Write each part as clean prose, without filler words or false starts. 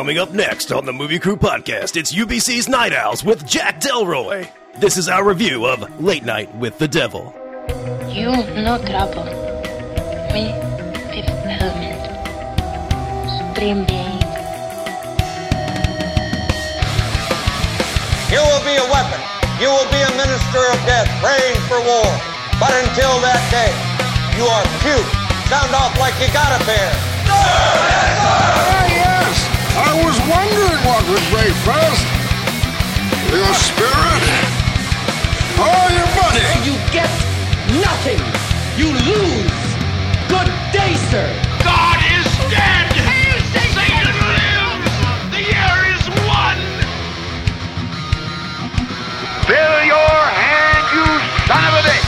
Coming up next on the Movie Crew Podcast, it's UBC's Night Owls with Jack Delroy. This is our review of Late Night with the Devil. You no trouble. Me, Fifth Element. Supreme Being. You will be a weapon. You will be a minister of death, praying for war. But until that day, you are cute. Sound off like you got a pair. Ah, yes. I was wondering what would break first. Your spirit or your money? You get nothing. You lose. Good day, sir. God is dead. Satan lives. The year is won. Fill your hand, you son of a bitch.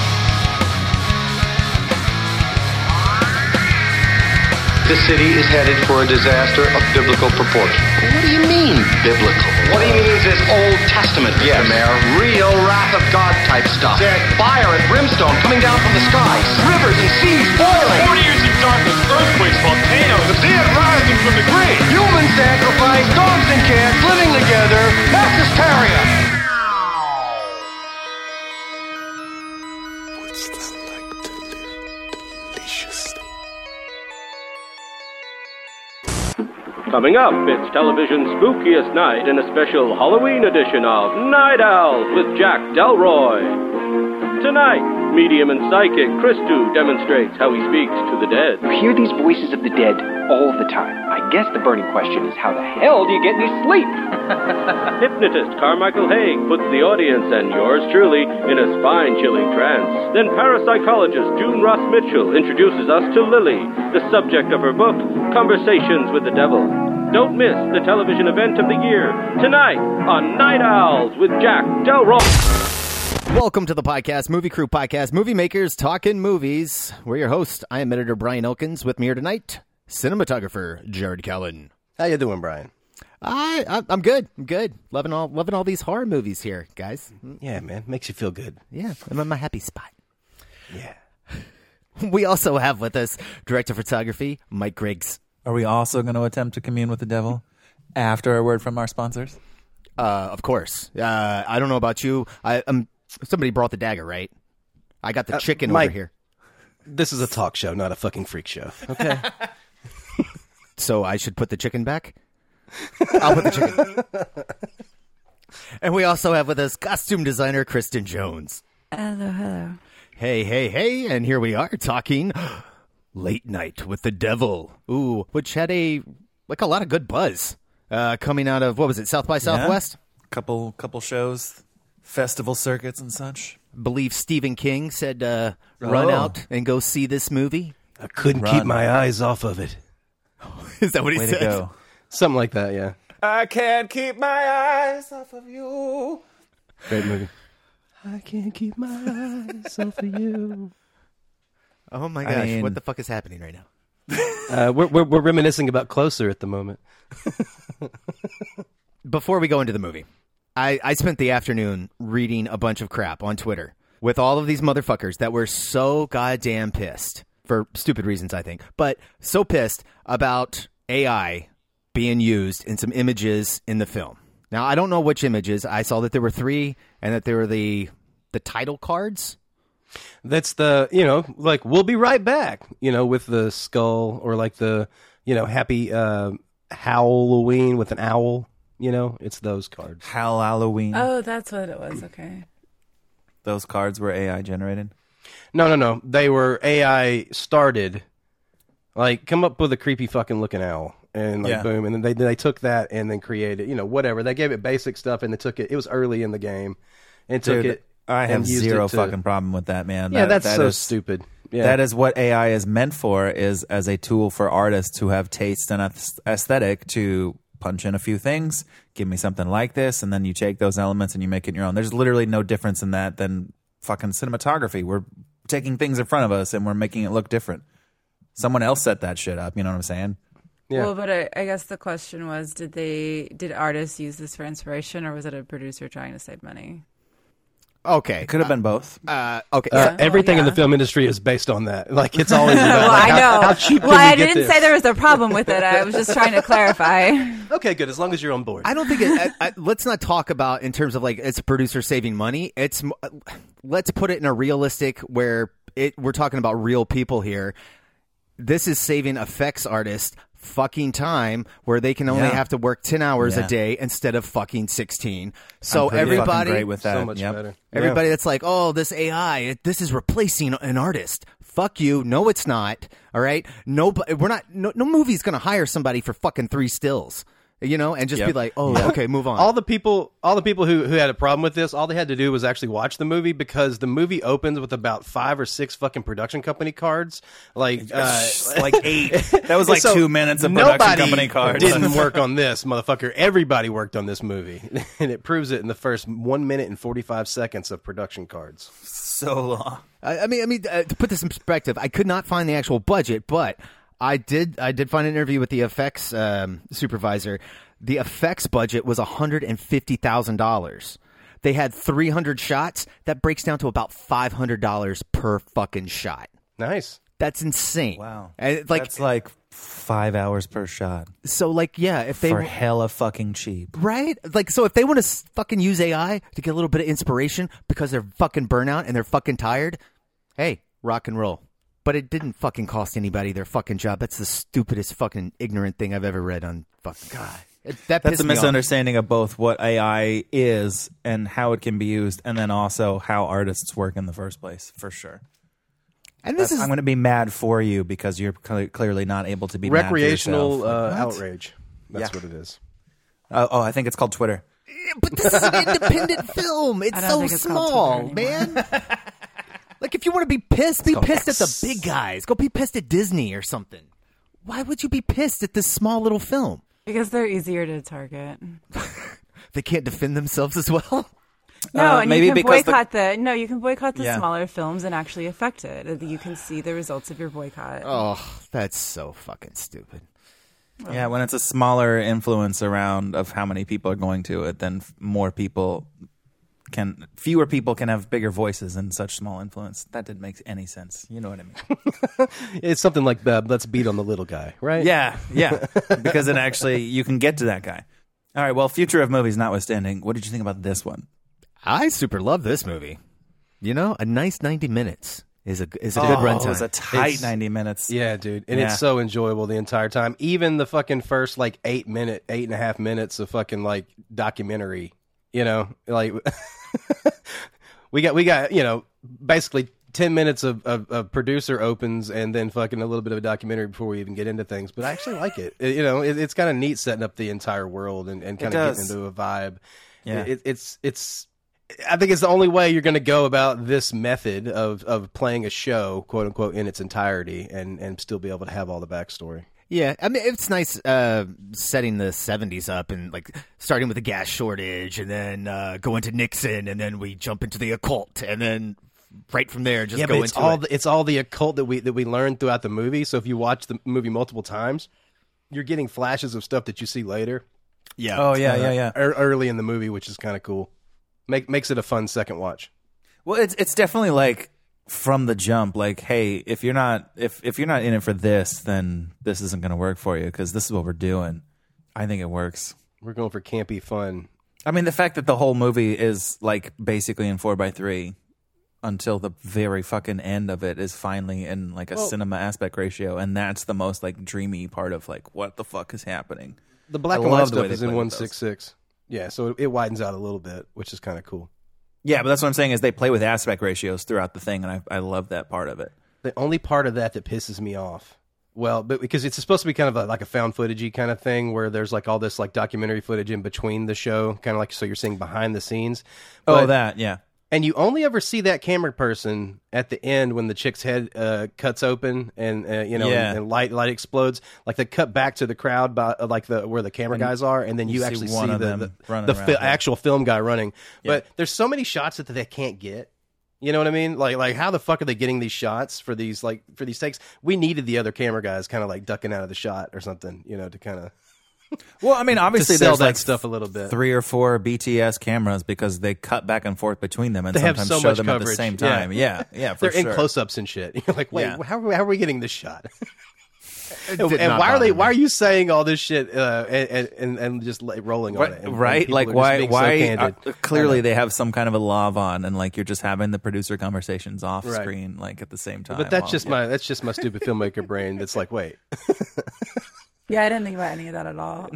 The city is headed for a disaster of biblical proportion. What do you mean, biblical? What he means is Old Testament, Mr. Mayor. Real wrath of God type stuff. Fire and brimstone coming down from the skies. Rivers and seas boiling. 40 years of darkness, earthquakes, volcanoes, the dead rising from the grave. Human sacrifice, dogs and cats living together, mass hysteria. What's that like to live deliciously? Coming up, it's television's spookiest night in a special Halloween edition of Night Owls with Jack Delroy. Tonight, medium and psychic Christu demonstrates how he speaks to the dead. You hear these voices of the dead all the time. I guess the burning question is, how the hell do you get any sleep? Hypnotist Carmichael Haig puts the audience and yours truly in a spine-chilling trance. Then parapsychologist June Ross Mitchell introduces us to Lily, the subject of her book, Conversations with the Devil. Don't miss the television event of the year, tonight on Night Owls with Jack Delroy. Welcome to the podcast, Movie Crew Podcast, Movie Makers Talking Movies. We're your host. I am editor Brian Elkins. With me here tonight, cinematographer Jared Callen. How you doing, Brian? I'm good. I'm good. Loving all these horror movies here, guys. Yeah, man. Makes you feel good. Yeah, I'm in my happy spot. Yeah. We also have with us director of photography, Mike Griggs. Are we also going to attempt to commune with the devil after a word from our sponsors? Of course. I don't know about you. Somebody brought the dagger, right? I got the chicken Mike, over here. This is a talk show, not a fucking freak show. Okay. So I should put the chicken back? I'll put the chicken. And we also have with us costume designer Kristen Jones. Hello. Hey. And here we are talking Late Night with the Devil. Ooh, which had a lot of good buzz coming out of, what was it, South by Southwest? Couple shows, festival circuits and such. Believe Stephen King said run out and go see this movie. I couldn't keep my eyes off of it. Is that what he Way said? to go. Something like that, yeah. I can't keep my eyes off of you. Great movie. I can't keep my eyes off of you. Oh my gosh, what the fuck is happening right now? We're reminiscing about Closer at the moment. Before we go into the movie, I spent the afternoon reading a bunch of crap on Twitter with all of these motherfuckers that were so goddamn pissed, for stupid reasons, I think, but so pissed about AI being used in some images in the film. Now, I don't know which images. I saw that there were 3 and that there were the title cards. That's the, like, we'll be right back, with the skull, or like the, happy Halloween with an owl, it's those cards. Halloween. Oh, that's what it was. Okay. Those cards were AI generated? No. They were AI started. Like, come up with a creepy fucking looking owl. And boom, and then they took that and then created, whatever. They gave it basic stuff and they took it. It was early in the game, and took it. I have zero fucking problem with that, man. Yeah, that's so stupid. Yeah. That is what AI is meant for, is as a tool for artists who have taste and aesthetic to punch in a few things, give me something like this, and then you take those elements and you make it your own. There's literally no difference in that than fucking cinematography. We're taking things in front of us and we're making it look different. Someone else set that shit up. You know what I'm saying? Yeah. Well, but I guess the question was, did artists use this for inspiration, or was it a producer trying to save money? Okay. It could have been both. Okay. Everything in the film industry is based on that. Like, it's always about Well, like, I know. how cheap can I we get didn't this? say there was a problem with it. I was just trying to clarify. Okay, good. As long as you're on board. I don't think let's not talk about in terms of like it's a producer saving money. Let's put it in a realistic where we're talking about real people here. This is saving effects artists fucking time where they can only have to work 10 hours a day instead of fucking 16. So everybody great with that. So much better. Everybody that's like, oh, this AI, this is replacing an artist. Fuck you. No, it's not. All right. No movie's going to hire somebody for fucking 3 stills. You know, and just be like, oh, okay, move on. All the people who had a problem with this, all they had to do was actually watch the movie, because the movie opens with about 5 or 6 fucking production company cards, like 8. That was like so 2 minutes of production company cards. Didn't work on this, motherfucker. Everybody worked on this movie, and it proves it in the first 1 minute and 45 seconds of production cards. So long. I mean, to put this in perspective, I could not find the actual budget, but I did find an interview with the effects supervisor. The effects budget was $150,000. They had 300 shots. That breaks down to about $500 per fucking shot. Nice. That's insane. Wow. That's like 5 hours per shot. So, like, yeah, if they for hella fucking cheap, right? Like, so if they want to fucking use AI to get a little bit of inspiration because they're fucking burnout and they're fucking tired, hey, rock and roll. But it didn't fucking cost anybody their fucking job. That's the stupidest fucking ignorant thing I've ever read on fucking God. That's a misunderstanding of both what AI is and how it can be used, and then also how artists work in the first place, for sure. And this I'm going to be mad for you because you're clearly not able to be recreational mad for yourself. outrage. That's what it is. Oh, I think it's called Twitter. But this is an independent film. It's so small, man. Like, if you want to be pissed at the big guys. Go be pissed at Disney or something. Why would you be pissed at this small little film? Because they're easier to target. They can't defend themselves as well? No, and maybe you can because boycott you can boycott the smaller films and actually affect it. You can see the results of your boycott. Oh, that's so fucking stupid. Yeah, when it's a smaller influence around of how many people are going to it, then fewer people can have bigger voices in such small influence. That didn't make any sense. You know what I mean? It's something like let's beat on the little guy, right? Yeah. Because it actually, you can get to that guy. All right, well, future of movies notwithstanding, what did you think about this one? I super love this movie. You know, a nice 90 minutes is a good runtime. It was a tight 90 minutes. Yeah, dude. And it's so enjoyable the entire time. Even the fucking first, 8.5 minutes of fucking, documentary, you know? Like, we got, you know, basically 10 minutes of producer opens and then fucking a little bit of a documentary before we even get into things. But I actually like it. You know, it's kind of neat setting up the entire world and kind of getting into a vibe. Yeah. I think it's the only way you're going to go about this method of playing a show, quote unquote, in its entirety and still be able to have all the backstory. Yeah, I mean, it's nice setting the 70s up and starting with the gas shortage and then going to Nixon and then we jump into the occult and then right from there just go into it. It's all the occult that we learned throughout the movie. So if you watch the movie multiple times, you're getting flashes of stuff that you see later. Yeah. Oh, yeah. Early in the movie, which is kind of cool. Makes it a fun second watch. Well, it's definitely from the jump, hey, if you're not in it for this, then this isn't going to work for you because this is what we're doing. I think it works. We're going for campy fun. I mean, the fact that the whole movie is basically in 4:3 until the very fucking end of it is finally in cinema aspect ratio, and that's the most dreamy part of what the fuck is happening. The black and white stuff is in 1:6:6. Yeah, so it widens out a little bit, which is kind of cool. Yeah, but that's what I'm saying is they play with aspect ratios throughout the thing, and I love that part of it. The only part of that pisses me off, but because it's supposed to be kind of like a found footagey kind of thing where there's all this documentary footage in between the show, kind of so you're seeing behind the scenes. Yeah. And you only ever see that camera person at the end when the chick's head cuts open and and light explodes. They cut back to the crowd by where the camera guys are, and then you actually see the actual film guy running. Yeah. But there's so many shots that they can't get. You know what I mean? Like how the fuck are they getting these shots for these takes? We needed the other camera guys kind of ducking out of the shot or something, to kind of. Well, I mean, obviously to sell there's that like stuff a little bit. 3 or 4 BTS cameras because they cut back and forth between them and They have sometimes so show much them coverage. at the same time. Yeah, for They're sure. in close-ups and shit. You're like, wait, Yeah. how are we getting this shot? And did not why are bother me. Why are you saying all this shit and just rolling on it? And Right? people Like, are just being so candid. clearly they have some kind of a lav on, and like you're just having the producer conversations off Right. screen, like at the same time. But that's while- just my stupid filmmaker brain. That's like, wait, Yeah, I didn't think about any of that at all.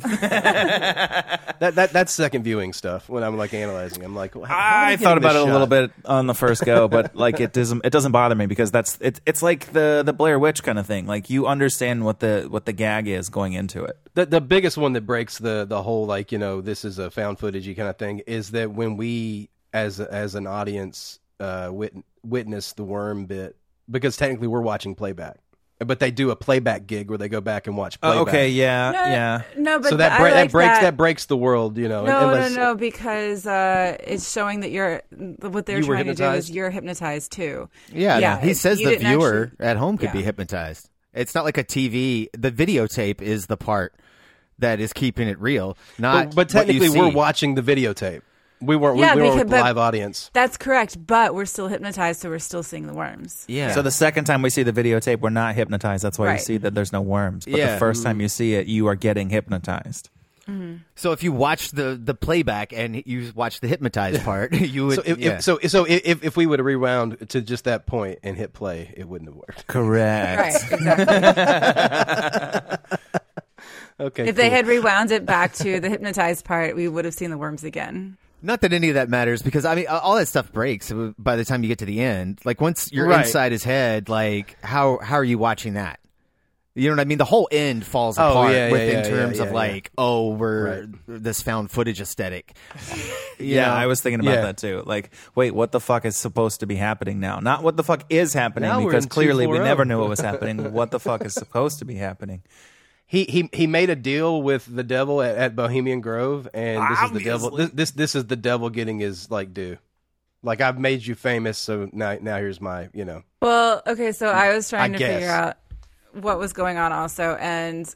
that's second viewing stuff. When I'm like analyzing, I'm like, how are we I getting thought about this it a little shot? bit on the first go, but like it doesn't bother me because it's like the Blair Witch kind of thing. Like you understand what the gag is going into it. The biggest one that breaks the whole like this is a found footagey kind of thing is that when we as an audience witness the worm bit, because technically we're watching playback, but they do a playback gig where they go back and watch playback. Okay, yeah. No, but So that breaks the world, No, because it's showing that what they're You were trying to do hypnotized? is you're hypnotized too. Yeah, he says you the didn't viewer actually- at home could Yeah. be hypnotized. It's not like a TV. The videotape is the part that is keeping it real. Not, but technically what you we're see. watching the videotape. We weren't. Yeah, we weren't because- with but- live audience. That's correct, but we're still hypnotized, so we're still seeing the worms. Yeah. So the second time we see the videotape, we're not hypnotized. That's why you Right. see that there's no worms. But Yeah. the first time you see it, you are getting hypnotized. So if you watch the playback and you watch the hypnized part, you would. So if we would have rewound to just that point and hit play, it wouldn't have worked. Correct. Right, exactly. Okay. If they had rewound it back to the hypnotized part, we would have seen the worms again. Not that any of that matters because I mean all that stuff breaks by the time you get to the end. Like once you're Right. inside his head, like how are you watching that? You know what I mean? The whole end falls apart in terms of like, we're this found footage aesthetic. Yeah, I was thinking about Yeah. that too. Like, wait, what the fuck is supposed to be happening now? Not what the fuck is happening, Now we're because in clearly we 240. never knew what was happening. What the fuck is supposed to be happening? He made a deal with the devil at Bohemian Grove, and this is the devil. Obviously. This is the devil getting his like due. Like I've made you famous, so now here's my Well, okay, so I was trying I to guess. figure out what was going on also, and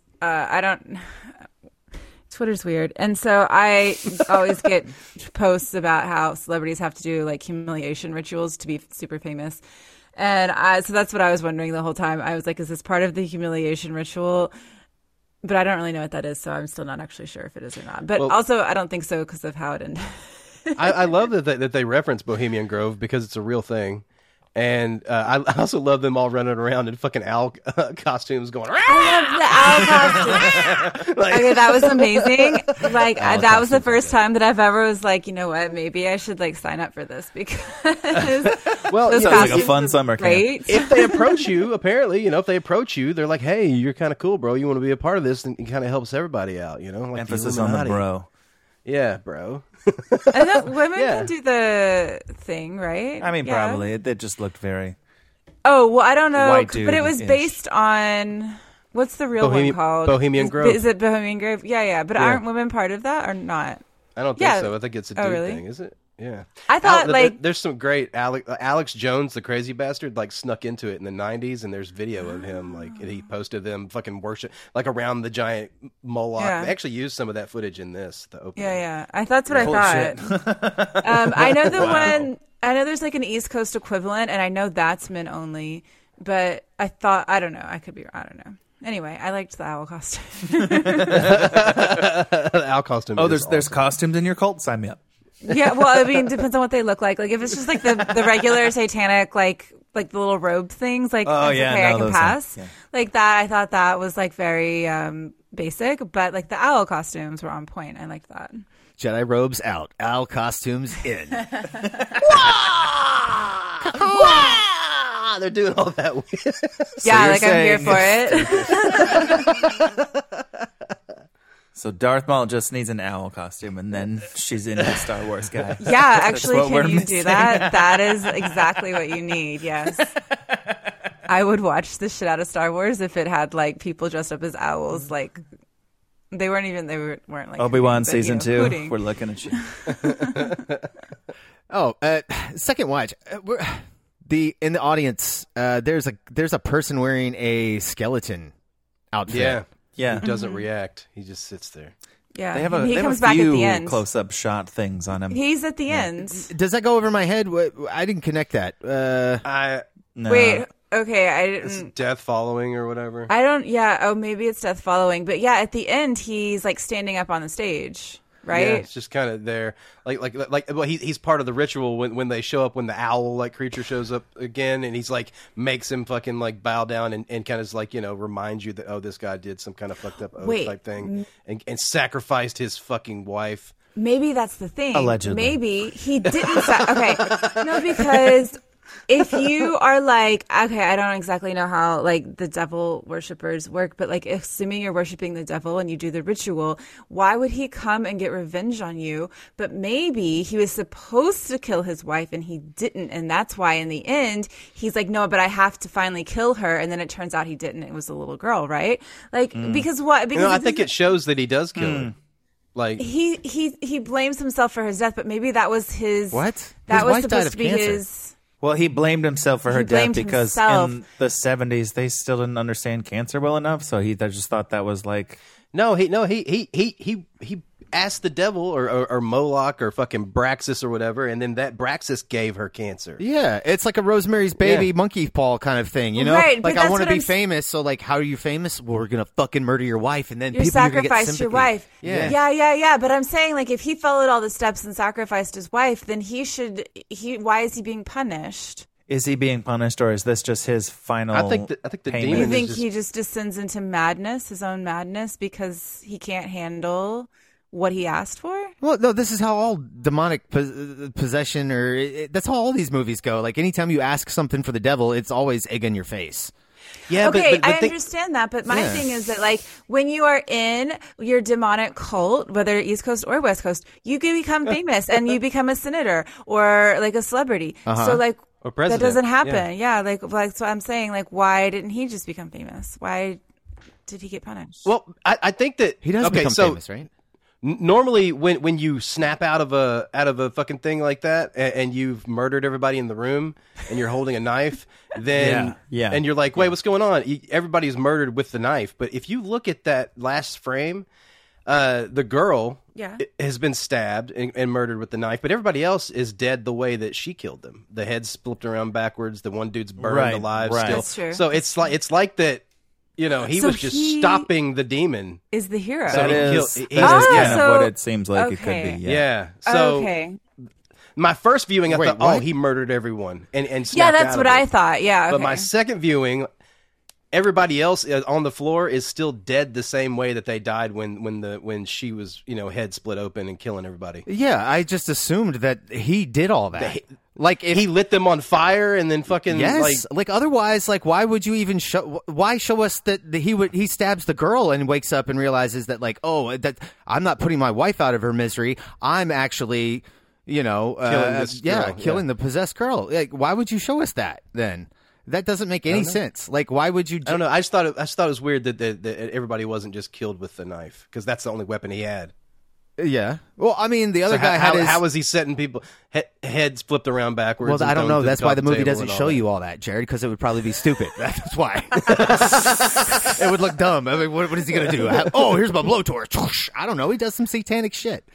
Twitter's weird. And so I always get posts about how celebrities have to do like humiliation rituals to be super famous. And so that's what I was wondering the whole time. I was like, is this part of the humiliation ritual? But I don't really know what that is, so I'm still not actually sure if it is or not. But also, I don't think so because of how it ended. I love that they reference Bohemian Grove because it's a real thing. And I also love them all running around in fucking owl costumes going, I love the owl costume. Okay, that was amazing. Like, that was the first time that I've ever was like, you know what, maybe I should like sign up for this because well, those Sounds like a costumes fun were summer camp. great. if they approach you, apparently, if they approach you, they're like, hey, you're kind of cool, bro. You want to be a part of this? And it kind of helps everybody out, Like Emphasis on the Illuminati. bro. Yeah, bro. I know women Yeah. can do the thing, right? I mean, Yeah. probably. It just looked very... Oh, well, I don't know, White but it was dude-ish. based on what's the real one called? Bohemian Grove. Is it Bohemian Grove? Yeah. But Yeah. aren't women part of that or not? I don't think Yeah. so. I think it's a Oh, dude really? thing, is it? Yeah. I thought, like- there's some great Alex Jones, the crazy bastard, like snuck into it in the 90s, and there's video of him, like, and he posted them fucking worship, like around the giant Moloch. Yeah. They actually used some of that footage in this, the opening. Yeah. That's what Holy I thought. I know the Wow. one. I know there's like an East Coast equivalent, and I know that's men only. But I thought, I don't know. I could be. I don't know. Anyway, I liked the owl costume. The owl costume. Oh, is there's awesome. costumes in your cult? Sign me up. Yeah, well, I mean, depends on what they look like. Like if it's just like the regular satanic, like the little robe things, like Oh, that's yeah, okay, no, I can those pass. yeah. Like that, I thought that was like very basic, but like the owl costumes were on point. I liked that. Jedi robes out, owl costumes in. They're doing all that. Yeah, you're like I'm here saying- for it. So Darth Maul just needs an owl costume, and then she's in a Star Wars guy. Yeah, That's actually, what we're can you missing. do that? That is exactly what you need. Yes. I would watch the shit out of Star Wars if it had like people dressed up as owls. Like they weren't like Obi-Wan hooting, but, season 2. hooting. We're looking at you. Second watch. In the audience, there's a person wearing a skeleton outfit. Yeah. Yeah. He doesn't react. He just sits there. Yeah, They have he a comes back at the few end. close-up shot things on him. He's at the end. Does that go over my head? I didn't connect that. No. Wait, okay, I It's didn't. death following or whatever. I don't. Yeah. Oh, maybe it's death following. But yeah, at the end, he's like standing up on the stage, right? Yeah, it's just kind of there, well, he's part of the ritual when they show up, when the owl like creature shows up again, and he's like makes him fucking like bow down and kind of like, you know, reminds you that, oh, this guy did some kind of fucked up oath type thing and sacrificed his fucking wife. Maybe that's the thing. Allegedly. Maybe he didn't. Okay, no, because if you are like, okay, I don't exactly know how like the devil worshippers work, but like assuming you're worshiping the devil and you do the ritual, why would he come and get revenge on you? But maybe he was supposed to kill his wife and he didn't, and that's why in the end he's like, no, but I have to finally kill her, and then it turns out he didn't. It was a little girl, right? Like because what? Because I think it shows that he does kill her. Like he blames himself for his death, but maybe that was his What? That His was wife supposed died of to be cancer. his. Well, he blamed himself for her He death blamed because himself. in the 70s they still didn't understand cancer well enough, so they just thought that was like he asked the devil or Moloch or fucking Braxis or whatever, and then that Braxis gave her cancer. Yeah, it's like a Rosemary's Baby monkey paw kind of thing, you know? Right, but like, I that's want to what be I'm famous, so like, how are you famous? Well, we're going to fucking murder your wife, and then You people are going to get sacrificed your sympathy. wife. Yeah. Yeah. But I'm saying, like, if he followed all the steps and sacrificed his wife, then why is he being punished? is he being punished or is this just his final I think the payment? demon You think is he just descends into madness, his own madness, because he can't handle what he asked for? Well, no, this is how all demonic possession, that's how all these movies go. Like, anytime you ask something for the devil, it's always egg in your face. Yeah, okay, but I understand that, but my thing is that, like, when you are in your demonic cult, whether East Coast or West Coast, you can become famous and you become a senator or like a celebrity. So, like, or president. that doesn't happen. Yeah, like so I'm saying, like, why didn't he just become famous? Why did he get punished? Well, I think that He does become famous, right? Normally, when you snap out of a fucking thing like that, and you've murdered everybody in the room, and you're holding a knife, then and you're like, wait, what's going on? Everybody's murdered with the knife. But if you look at that last frame, the girl has been stabbed and murdered with the knife, but everybody else is dead the way that she killed them. The head's flipped around backwards. The one dude's burned alive still. That's true. So it's like that. You know, he was just stopping the demon. Is the hero? So That is he kind killed. of what it seems like it could be. Yeah. So okay. my first viewing, I Wait, thought, what? he murdered everyone, and Yeah, snapped that's out what of I it. thought. Yeah. But okay. my second viewing, everybody else on the floor is still dead the same way that they died when she was, head split open and killing everybody. Yeah, I just assumed that he did all that. Like, if He lit them on fire and then fucking yes, like otherwise, like, why would you even show? Why show us that he stabs the girl and wakes up and realizes that, like, oh, that I'm not putting my wife out of her misery. I'm actually, killing this girl. killing the possessed girl. Like, why would you show us that then? That doesn't make any sense. Like, why would you? I don't know. I just thought it was weird that everybody wasn't just killed with the knife, because that's the only weapon he had. Yeah. Well, I mean, the other guy had his. How was he setting people heads flipped around backwards? Well, and I don't know. thrown That's off why the movie table doesn't and all show that? you all that, Jared, because it would probably be stupid. That's why. It would look dumb. I mean, what is he going to do? Oh, here's my blowtorch. I don't know. He does some satanic shit.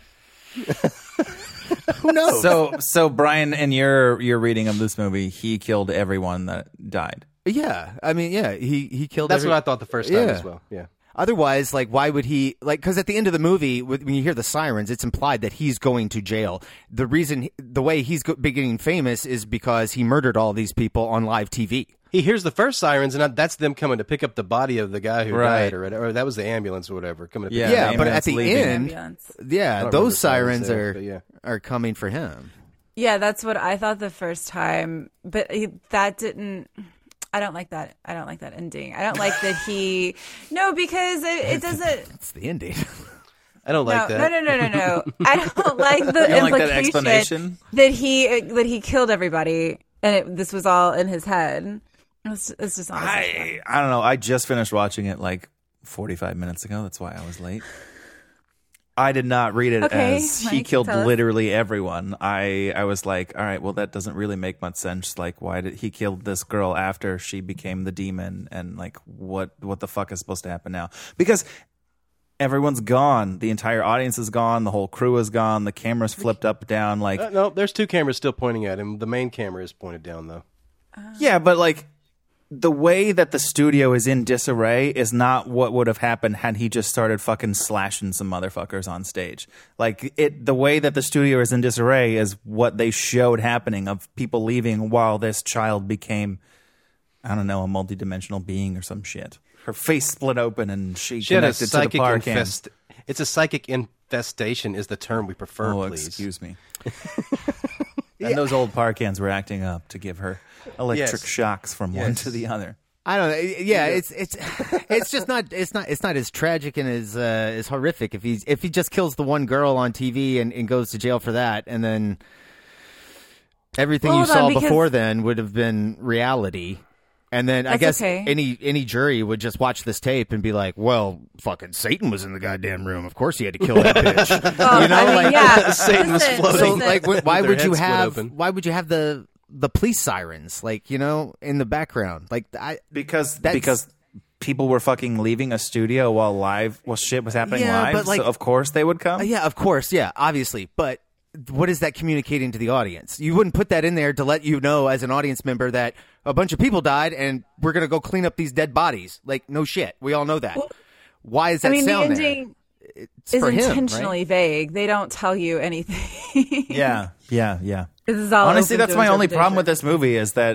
Who knows? So Brian, in your reading of this movie, he killed everyone that died. Yeah. I mean, yeah, he killed That's what I thought the first time as well. Yeah. Otherwise, like, why would he, like, because at the end of the movie, when you hear the sirens, it's implied that he's going to jail. The way he's beginning famous is because he murdered all these people on live TV. He hears the first sirens, and that's them coming to pick up the body of the guy who died, or that was the ambulance or whatever coming to pick Yeah, up but at the leaving. end, I don't remember those the sirens but are coming for him. Yeah, that's what I thought the first time, but that didn't. I don't like that. I don't like that ending. I don't like that he. No, because it doesn't. It's the ending. I don't like that. No. I don't like the don't like that implication explanation? that he killed everybody, and this was all in his head. It's just not. I don't know. I just finished watching it like 45 minutes ago. That's why I was late. I did not read it as he Mike, killed tell us. literally everyone. I was like, all right, well, that doesn't really make much sense. Like, why did he kill this girl after she became the demon? And like, what the fuck is supposed to happen now? Because everyone's gone. The entire audience is gone. The whole crew is gone. The camera's flipped up, down. Like, no, there's 2 cameras still pointing at him. The main camera is pointed down, though. yeah, but like, the way that the studio is in disarray is not what would have happened had he just started fucking slashing some motherfuckers on stage. Like, the way that the studio is in disarray is what they showed happening of people leaving while this child became, I don't know, a multidimensional being or some shit. Her face split open and she had a connected to the psychic Parcans. It's a psychic infestation is the term we prefer, Oh, please. excuse me. And those old Parcans were acting up to give her electric shocks from one to the other. I don't know. Yeah, it's just not it's not as tragic and as horrific if he just kills the one girl on TV and goes to jail for that, and then everything you saw before then would have been reality. And then I guess any jury would just watch this tape and be like, "Well, fucking Satan was in the goddamn room. Of course he had to kill that bitch." Oh, you know, I mean, yeah. Satan was floating. So, like, why would you have? Open. Why would you have the police sirens, like, you know, in the background? Like, because people were fucking leaving a studio while shit was happening live. But like, so of course they would come. Yeah, of course. Yeah, obviously. But what is that communicating to the audience? You wouldn't put that in there to let you know as an audience member that a bunch of people died and we're going to go clean up these dead bodies. Like, no shit. We all know that. Well, why is that sound the there? ending is intentionally vague. They don't tell you anything. Yeah. This is all honestly, open that's to my only interpretation. problem with this movie is that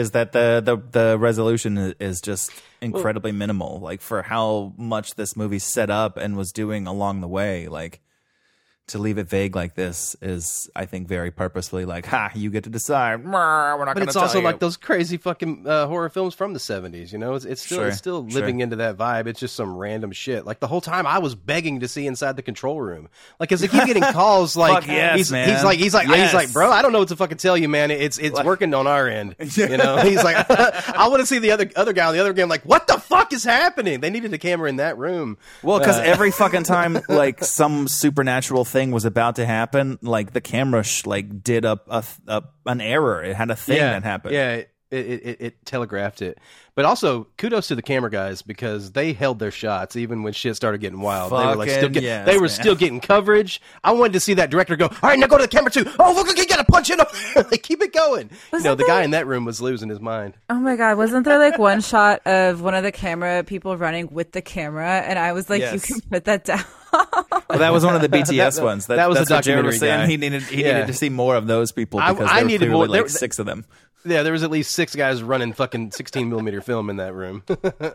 the resolution is just incredibly minimal. Like, for how much this movie set up and was doing along the way, like, to leave it vague like this is, I think, very purposefully like, ha, you get to decide. We're not going to tell you. But it's also like those crazy fucking horror films from the 70s, you know? It's still living into that vibe. It's just some random shit. Like, the whole time I was begging to see inside the control room. Like, because they keep getting calls like, yes, he's like, bro, I don't know what to fucking tell you, man. It's working on our end. You know? He's like, I want to see the other guy on the other game. Like, what the fuck is happening? They needed a camera in that room. Well, because every fucking time, like, some supernatural thing was about to happen, like, the camera did an error. It had a thing that happened. Yeah, it telegraphed it. But also, kudos to the camera guys because they held their shots even when shit started getting wild. They were still getting coverage. I wanted to see that director go, all right, now go to the camera too. Oh, look, you got to punch in. Like, keep it going. The guy in that room was losing his mind. Oh my God, wasn't there like one shot of one of the camera people running with the camera? And I was like, you can put that down. Well, that was one of the BTS ones. That was that's the what Jared was documentary saying. guy. He needed to see more of those people because there were needed clearly more. like 6 of them. Yeah, there was at least 6 guys running fucking 16mm film in that room.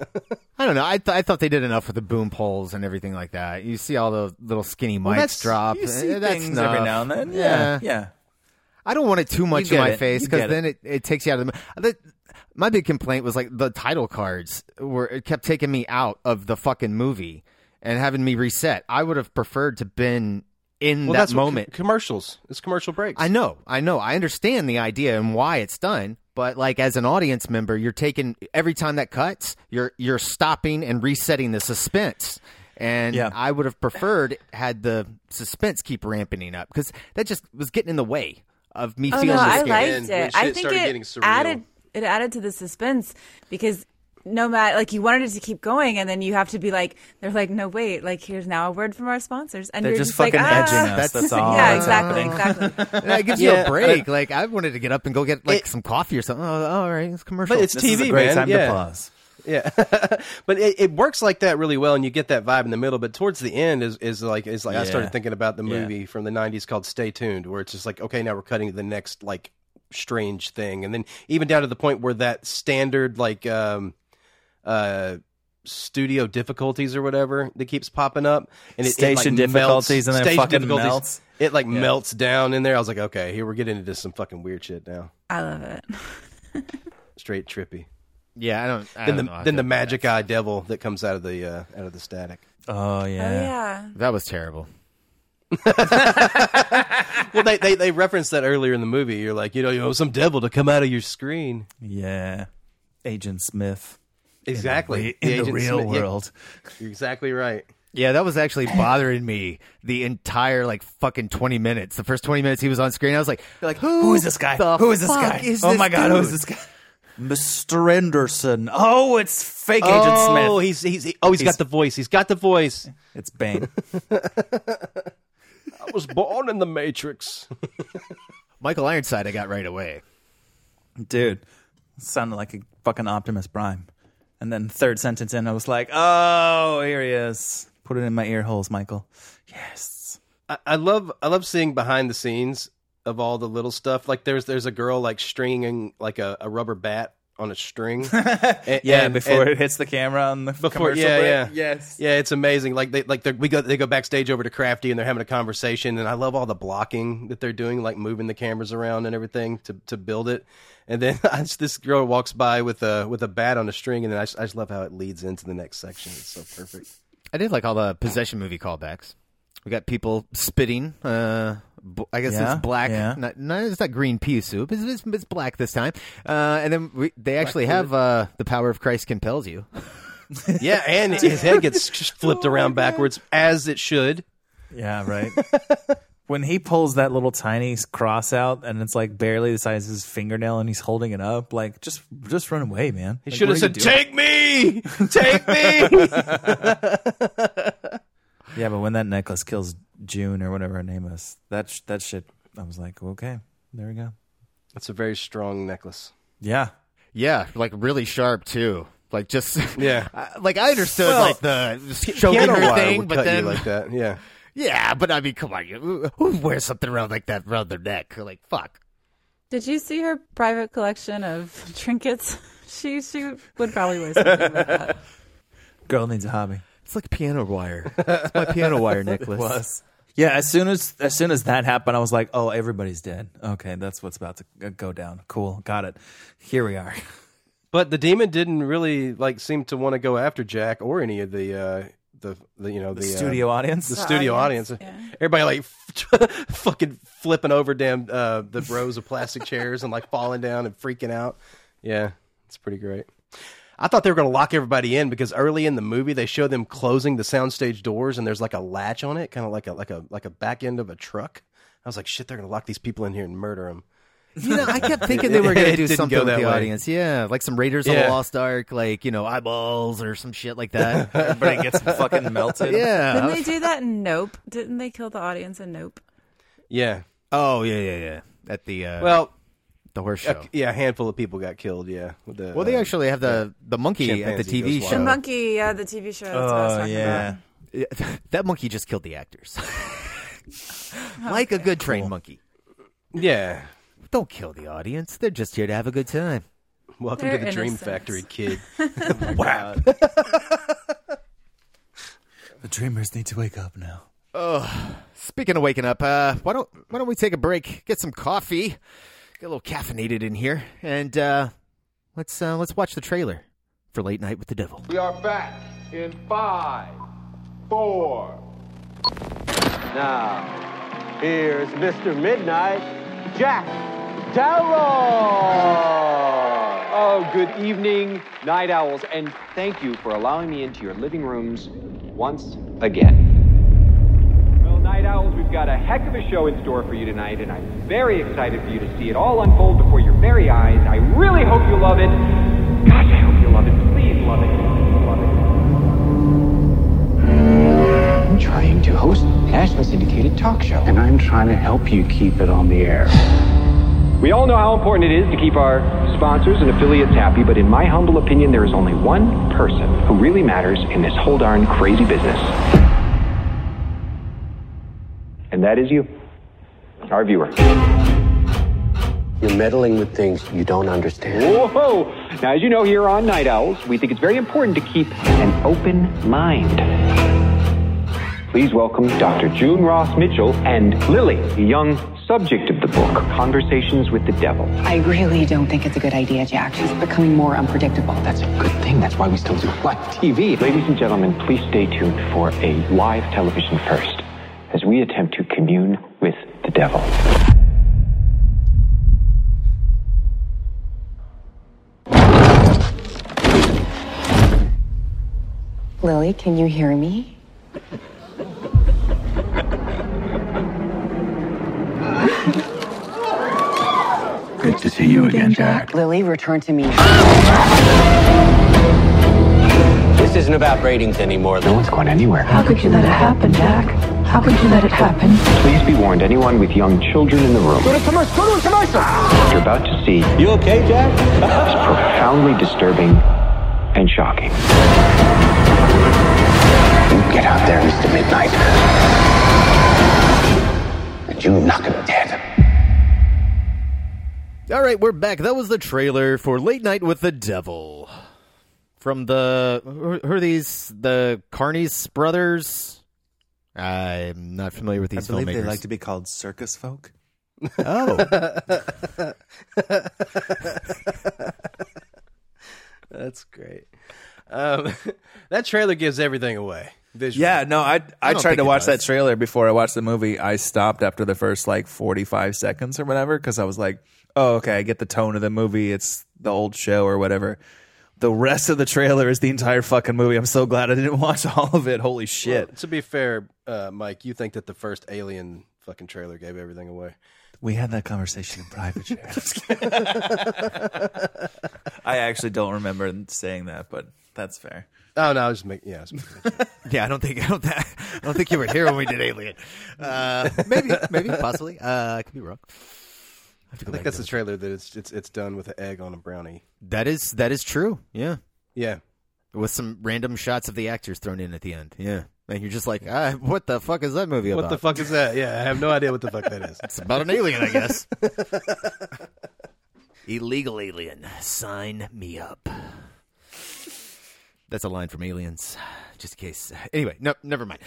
I don't know. I thought they did enough with the boom poles and everything like that. You see all the little skinny mics drop. You see that's things enough. every now and then. Yeah. I don't want it too much in my face because then it. it takes you out of the. My big complaint was like the title cards it kept taking me out of the fucking movie and having me reset. I would have preferred to been in that moment. Commercials. It's commercial breaks. I know. I understand the idea and why it's done. But like as an audience member, you're taking every time that cuts, you're stopping and resetting the suspense. And I would have preferred had the suspense keep ramping up because that just was getting in the way of me feeling. I scared. liked it. I think it added to the suspense because no matter, like, you wanted it to keep going, and then you have to be like, they're like, no, wait, like, here's now a word from our sponsors, and they're you're just fucking like, edging us. That's all. Yeah, exactly. And that gives you a break. Like, I wanted to get up and go get like some coffee or something. Oh, all right, it's commercial. But it's this TV, is a great man. time to pause. Yeah, but it works like that really well, and you get that vibe in the middle. But towards the end is like I started thinking about the movie from the '90s called Stay Tuned, where it's just like, okay, now we're cutting to the next like strange thing, and then even down to the point where that standard like studio difficulties or whatever that keeps popping up, and station difficulties, and then fucking melts. It like melts down in there. I was like, okay, here we're getting into some fucking weird shit now. I love it. Straight trippy. Yeah, Then the magic eye devil that comes out of the static. Oh yeah. That was terrible. Well, they referenced that earlier in the movie. You're like, you know, some devil to come out of your screen. Yeah, Agent Smith. Exactly. In the real world. Yeah. You're exactly right. Yeah, that was actually bothering me the entire like fucking 20 minutes. The first 20 minutes he was on screen, I was like who is this guy? Who is this guy? Oh my God, who is this guy? Mr. Anderson. Oh, it's fake Agent Smith. Oh, he's got the voice. He's got the voice. It's Bane. I was born in the Matrix. Michael Ironside, I got right away. Dude, sounded like a fucking Optimus Prime. And then third sentence in, I was like, oh, here he is. Put it in my ear holes, Michael. Yes. I love seeing behind the scenes of all the little stuff. Like there's a girl like stringing like a rubber bat on a string. Before it hits the camera on the commercial break. Yes. Yeah, it's amazing. Like they go backstage over to Crafty and they're having a conversation, and I love all the blocking that they're doing, like moving the cameras around and everything to build it. And then this girl walks by with a bat on a string, and then I just love how it leads into the next section. It's so perfect. I did like all the Possession movie callbacks. We got people spitting. I guess it's black. Yeah. It's not green pea soup. It's black this time. And then they actually have the power of Christ compels you. Yeah, and his head gets flipped around backwards, as it should. Yeah, right. When he pulls that little tiny cross out, and it's like barely the size of his fingernail, and he's holding it up, like just run away, man. He should have said, "Take me, take me." Yeah, but when that necklace kills June or whatever her name is, that shit, I was like, okay, there we go. That's a very strong necklace. Yeah, like really sharp too. Like just like I understood like the choking her thing, but then like that, yeah. Yeah, but I mean, come on, who wears something around like that around their neck? Like, fuck. Did you see her private collection of trinkets? She would probably wear something like that. Girl needs a hobby. It's like piano wire. It's my piano wire necklace. It was. Yeah, as soon as that happened, I was like, oh, everybody's dead. Okay, that's what's about to go down. Cool, got it. Here we are. But the demon didn't really seem to want to go after Jack or any of the studio audience. The studio audience. Yeah. Everybody fucking flipping over the rows of plastic chairs and falling down and freaking out. Yeah, it's pretty great. I thought they were going to lock everybody in because early in the movie they show them closing the soundstage doors and there's a latch on it, kind of like a back end of a truck. I was like, shit, they're going to lock these people in here and murder them. I kept thinking they were going to do something with the audience. Yeah, like some Raiders of the Lost Ark, eyeballs or some shit like that. Everybody gets fucking melted. Yeah. Didn't they do that in Nope? Didn't they kill the audience in Nope? Yeah. Oh, yeah. At the the horse show. A handful of people got killed, yeah. They actually have the monkey at the TV show. The monkey, the TV show. That's what I was talking about. That monkey just killed the actors. Like a good trained monkey. Yeah. Don't kill the audience. They're just here to have a good time. Welcome to the Dream Factory, kid. Wow. The dreamers need to wake up now. Oh, speaking of waking up, why don't we take a break, get some coffee, get a little caffeinated in here, and let's watch the trailer for Late Night with the Devil. We are back in 5, 4. Now, here's Mr. Midnight, Jack Darrow. Oh, good evening, Night Owls, and thank you for allowing me into your living rooms once again. Well, Night Owls, we've got a heck of a show in store for you tonight, and I'm very excited for you to see it all unfold before your very eyes. I really hope you love it. Gosh, I hope you love it. Please love it. Love it. I'm trying to host a nationally syndicated talk show, and I'm trying to help you keep it on the air. We all know how important it is to keep our sponsors and affiliates happy, but in my humble opinion, there is only one person who really matters in this whole darn crazy business. And that is you, our viewer. You're meddling with things you don't understand. Whoa! Now, as you know, here on Night Owls, we think it's very important to keep an open mind. Please welcome Dr. June Ross Mitchell and Lily, the young subject of the book, Conversations with the Devil. I really don't think it's a good idea, Jack. She's becoming more unpredictable. That's a good thing. That's why we still do live TV. Ladies and gentlemen, please stay tuned for a live television first as we attempt to commune with the devil. Lily, can you hear me? Good to see you again, Jack. Lily, return to me. This isn't about ratings anymore. No one's going anywhere. How could you let it happen, Jack? How could you let it happen? Please be warned, anyone with young children in the room. Go to commercial. What you're about to see You okay, Jack? is profoundly disturbing and shocking. You get out there, Mr. Midnight, and you knock him dead. All right, we're back. That was the trailer for Late Night with the Devil. From the... Who are these? The Carney's brothers? I'm not familiar with these filmmakers. I believe they like to be called circus folk. Oh. That's great. That trailer gives everything away. Visually. Yeah, no, I tried to watch that trailer before I watched the movie. I stopped after the first 45 seconds or whatever because I was like, oh, okay, I get the tone of the movie. It's the old show or whatever. The rest of the trailer is the entire fucking movie. I'm so glad I didn't watch all of it. Holy shit. Well, to be fair, Mike, you think that the first Alien fucking trailer gave everything away. We had that conversation in private, I actually don't remember saying that, but that's fair. Oh no, I was making. Yeah, yeah. I don't think you were here when we did Alien. Maybe, possibly. I could be wrong. I think that's the trailer that it's done with an egg on a brownie. That is true. Yeah. Yeah. With some random shots of the actors thrown in at the end. Yeah. And you're just like, what the fuck is that movie about? What the fuck is that? Yeah, I have no idea what the fuck that is. It's about an alien, I guess. Illegal alien. Sign me up. That's a line from Aliens, just in case. Anyway, no, never mind.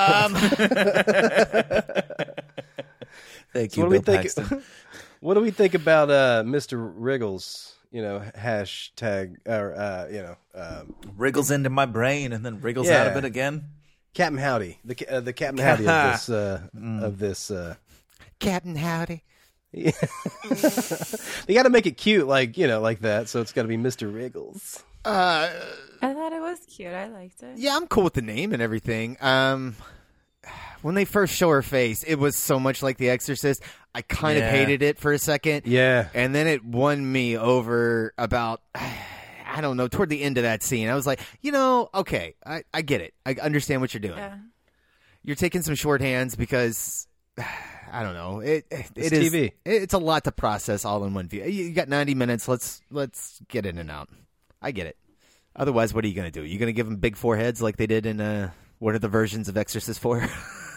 Thank you, Bill Paxton. What do we think about Mr. Wriggles? Hashtag or wriggles into my brain and then wriggles out of it again. Captain Howdy, the Captain Howdy of this. Captain Howdy. Yeah. They got to make it cute, like that. So it's got to be Mr. Wriggles. I thought it was cute. I liked it. Yeah, I'm cool with the name and everything. When they first show her face, it was so much like The Exorcist. I kind of hated it for a second. Yeah. And then it won me over about, I don't know, toward the end of that scene. I was like, okay, I get it. I understand what you're doing. Yeah. You're taking some shorthands because, I don't know. It's TV. It's a lot to process all in one view. You got 90 minutes. Let's get in and out. I get it. Otherwise, what are you going to do? You going to give them big foreheads like they did in what are the versions of Exorcist 4?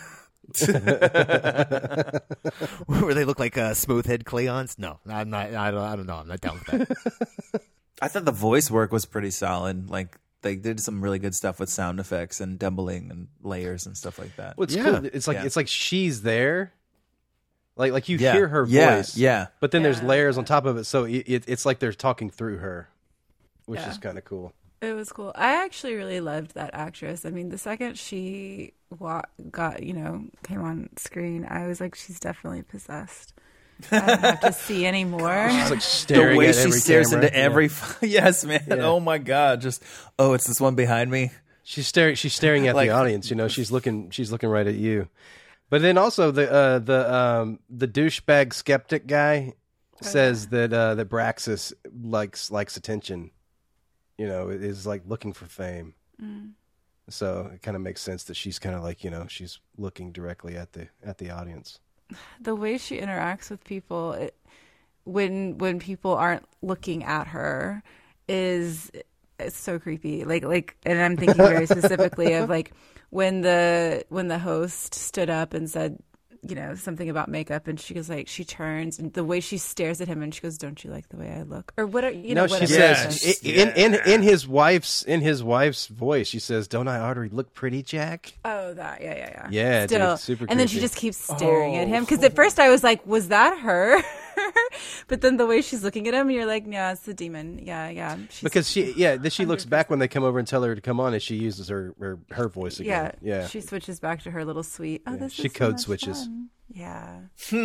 Where they look like smooth head Cleons? No, I'm not. I don't know. I'm not down with that. I thought the voice work was pretty solid. Like they did some really good stuff with sound effects and doubling and layers and stuff like that. Well, it's cool. It's like she's there. Like you hear her voice. Yeah. But then there's layers on top of it, so it's like they're talking through her, which is kind of cool. It was cool. I actually really loved that actress. I mean, the second she came on screen, I was like, she's definitely possessed. I don't have to see any more. She's like staring the way at she every stares camera. into every. Yes, man. Yeah. Oh my god. Just it's this one behind me. She's staring at the audience. She's looking right at you. But then also the douchebag skeptic guy says that Braxis likes attention. Is like looking for fame. Mm. So it kind of makes sense that she's kind of like, she's looking directly at the audience. The way she interacts with people when people aren't looking at her it's so creepy. Like, and I'm thinking very specifically of like when the host stood up and said, something about makeup, and she goes like, she turns, and the way she stares at him, and she goes, "Don't you like the way I look?" Or what? She says in his wife's voice, she says, "Don't I already look pretty, Jack?" Oh, that yeah. Yeah, still, dude, super. And then she just keeps staring at him because at first I was like, "Was that her?" But then the way she's looking at him, and you're like, "No, it's the demon." Yeah. Because then she looks back when they come over and tell her to come on, and she uses her voice again. Yeah. She switches back to her little sweet. Oh, this she is code so switches. Fun. Yeah.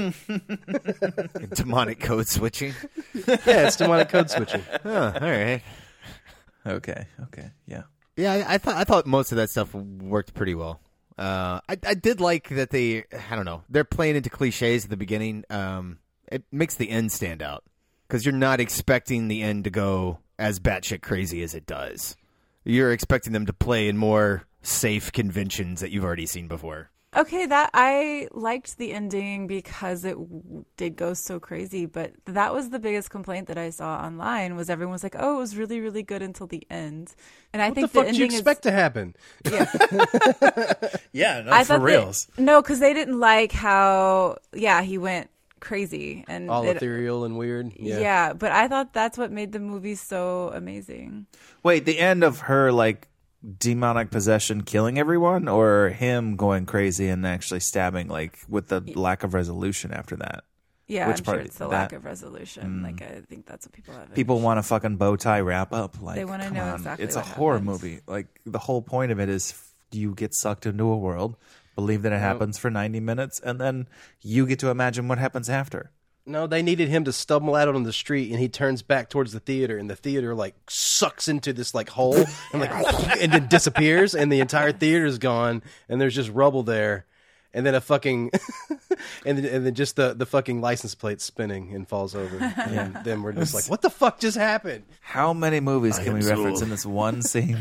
Demonic code switching. Yeah, it's demonic code switching. Oh, all right. Okay. Yeah. Yeah, I thought most of that stuff worked pretty well. I did like that they're playing into cliches at the beginning. It makes the end stand out because you're not expecting the end to go as batshit crazy as it does. You're expecting them to play in more safe conventions that you've already seen before. Okay, that I liked the ending because it did go so crazy, but that was the biggest complaint that I saw online was everyone was like, "Oh, it was really, really good until the end." And I think the fuck do you expect to happen? Yeah, yeah, no, for reals. No, because they didn't like how he went crazy and all ethereal and weird. Yeah, but I thought that's what made the movie so amazing. Wait, the end of her like demonic possession killing everyone, or him going crazy and actually stabbing, like with the lack of resolution after that? Yeah, I'm sure it's the lack of resolution. Like I think that's what people have. People want a fucking bow tie wrap up. Like they want to know exactly. It's what a horror happens. movie. Like the whole point of it is you get sucked into a world, believe that it happens for 90 minutes, and then you get to imagine what happens after. No, they needed him to stumble out on the street, and he turns back towards the theater, and the theater like sucks into this like hole, and like and then disappears, and the entire theater is gone, and there's just rubble there, and then a fucking and then just the fucking license plate spinning and falls over, and then we're just like, what the fuck just happened? How many movies can we reference in this one scene?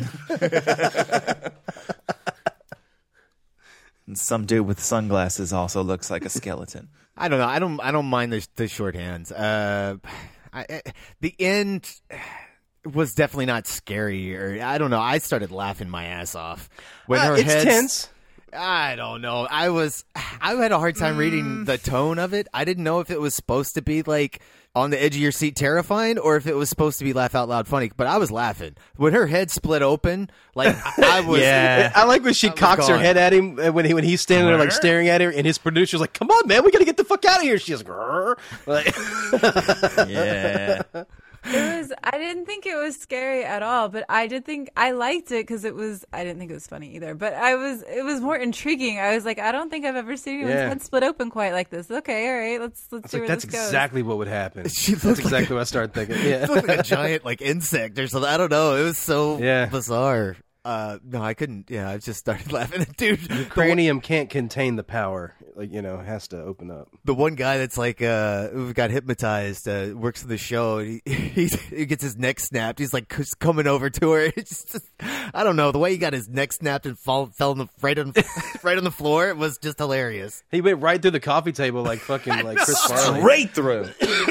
And some dude with sunglasses also looks like a skeleton. I don't know. I don't mind the shorthands. The end was definitely not scary, or I don't know. I started laughing my ass off when her it's tense. I don't know. I had a hard time reading the tone of it. I didn't know if it was supposed to be like on the edge of your seat terrifying or if it was supposed to be laugh out loud funny, but I was laughing. When her head split open, like I was yeah. I like when she cocks her head at him when he's standing there like staring at her, and his producer's like, "Come on, man, we got to get the fuck out of here." She's like, yeah. I didn't think it was scary at all, but I did think I liked it because I didn't think it was funny either, but it was more intriguing. I was like, I don't think I've ever seen anyone's head split open quite like this. Okay, all right, let's see where this goes. That's exactly what would happen. That's exactly what I started thinking. Yeah, she looked like a giant like insect or something. I don't know. It was so bizarre. No, I couldn't. Yeah, I just started laughing at dude. Your cranium can't contain the power. Like, it has to open up. The one guy that's like, who got hypnotized, works for the show. And he gets his neck snapped. He's like coming over to her. It's just, I don't know. The way he got his neck snapped and fell right on the floor. It was just hilarious. He went right through the coffee table like fucking like Chris Farley. Straight through.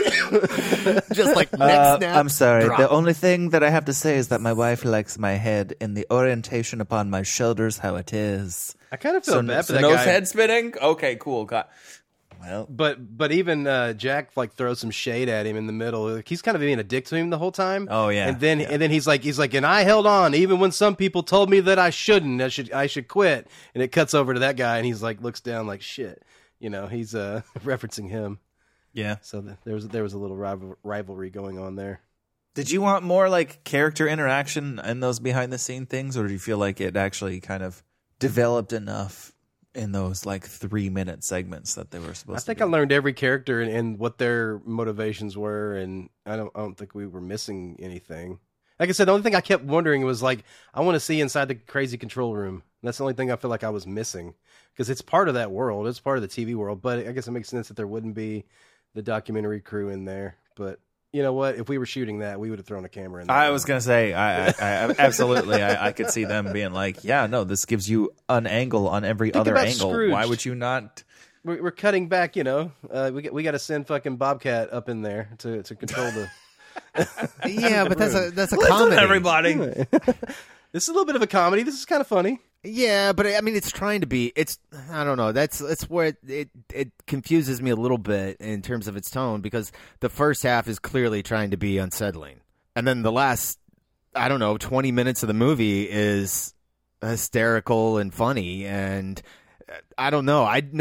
Just like neck snap. I'm sorry. Drop. The only thing that I have to say is that my wife likes my head in the orientation upon my shoulders, how it is. I kind of feel bad for that nose guy. head spinning? Okay, cool. Well, but even Jack like throws some shade at him in the middle. Like, he's kind of being a dick to him the whole time. Oh yeah. And then he's like, and I held on even when some people told me that I shouldn't. I should quit. And it cuts over to that guy, and he's like looks down like shit. He's referencing him. Yeah. So there was a little rivalry going on there. Did you want more like character interaction in those behind the scene things, or do you feel like it actually kind of developed enough in those like 3-minute segments that they were supposed to? I think I learned every character and what their motivations were, and I don't think we were missing anything. Like I said, the only thing I kept wondering was like, I want to see inside the crazy control room. That's the only thing I feel like I was missing, because it's part of that world. It's part of the TV world, but I guess it makes sense that there wouldn't be the documentary crew in there. But you know what? If we were shooting that, we would have thrown a camera in there. I was going to say, I absolutely, I could see them being like, yeah, no, this gives you an angle on every other angle. Scrooged. Why would you not? We're cutting back, we got to send fucking Bobcat up in there to control the. Yeah, but that's a Listen, comedy. everybody. This is a little bit of a comedy. This is kind of funny. Yeah, but I mean, it's trying to be. I don't know. That's where it confuses me a little bit in terms of its tone, because the first half is clearly trying to be unsettling, and then the last, 20 minutes of the movie is hysterical and funny, and I don't know. I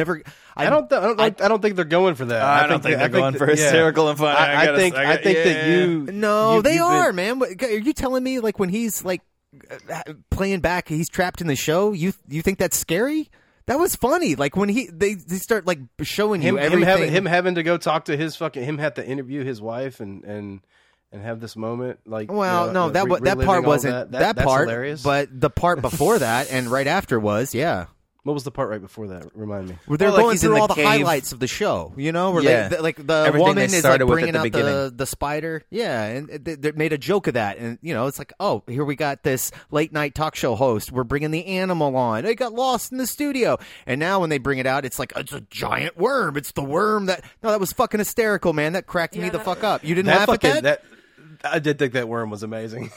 don't think they're going for that. I don't think they're going for hysterical and funny. I think that you. No, they are, man. Are you telling me like when he's like playing back, he's trapped in the show? You think that's scary? That was funny. Like when they start like showing you everything. Him having to go talk to him have to interview his wife and have this moment. Like, no, that part wasn't that that's part. hilarious. But the part before that and right after was What was the part right before that? Remind me. Where they're Well, like going he's in through the all the cave. highlights of the show, you know, where Yeah. like the Everything woman they is like started with bringing at the out beginning. the spider, yeah, and they made a joke of that, and you know, it's like, oh, here we got this late night talk show host, we're bringing the animal on. They got lost in the studio, and now when they bring it out, it's like it's a giant worm. It's the worm that was fucking hysterical, man. That cracked me the fuck up. You didn't laugh at that? I did think that worm was amazing.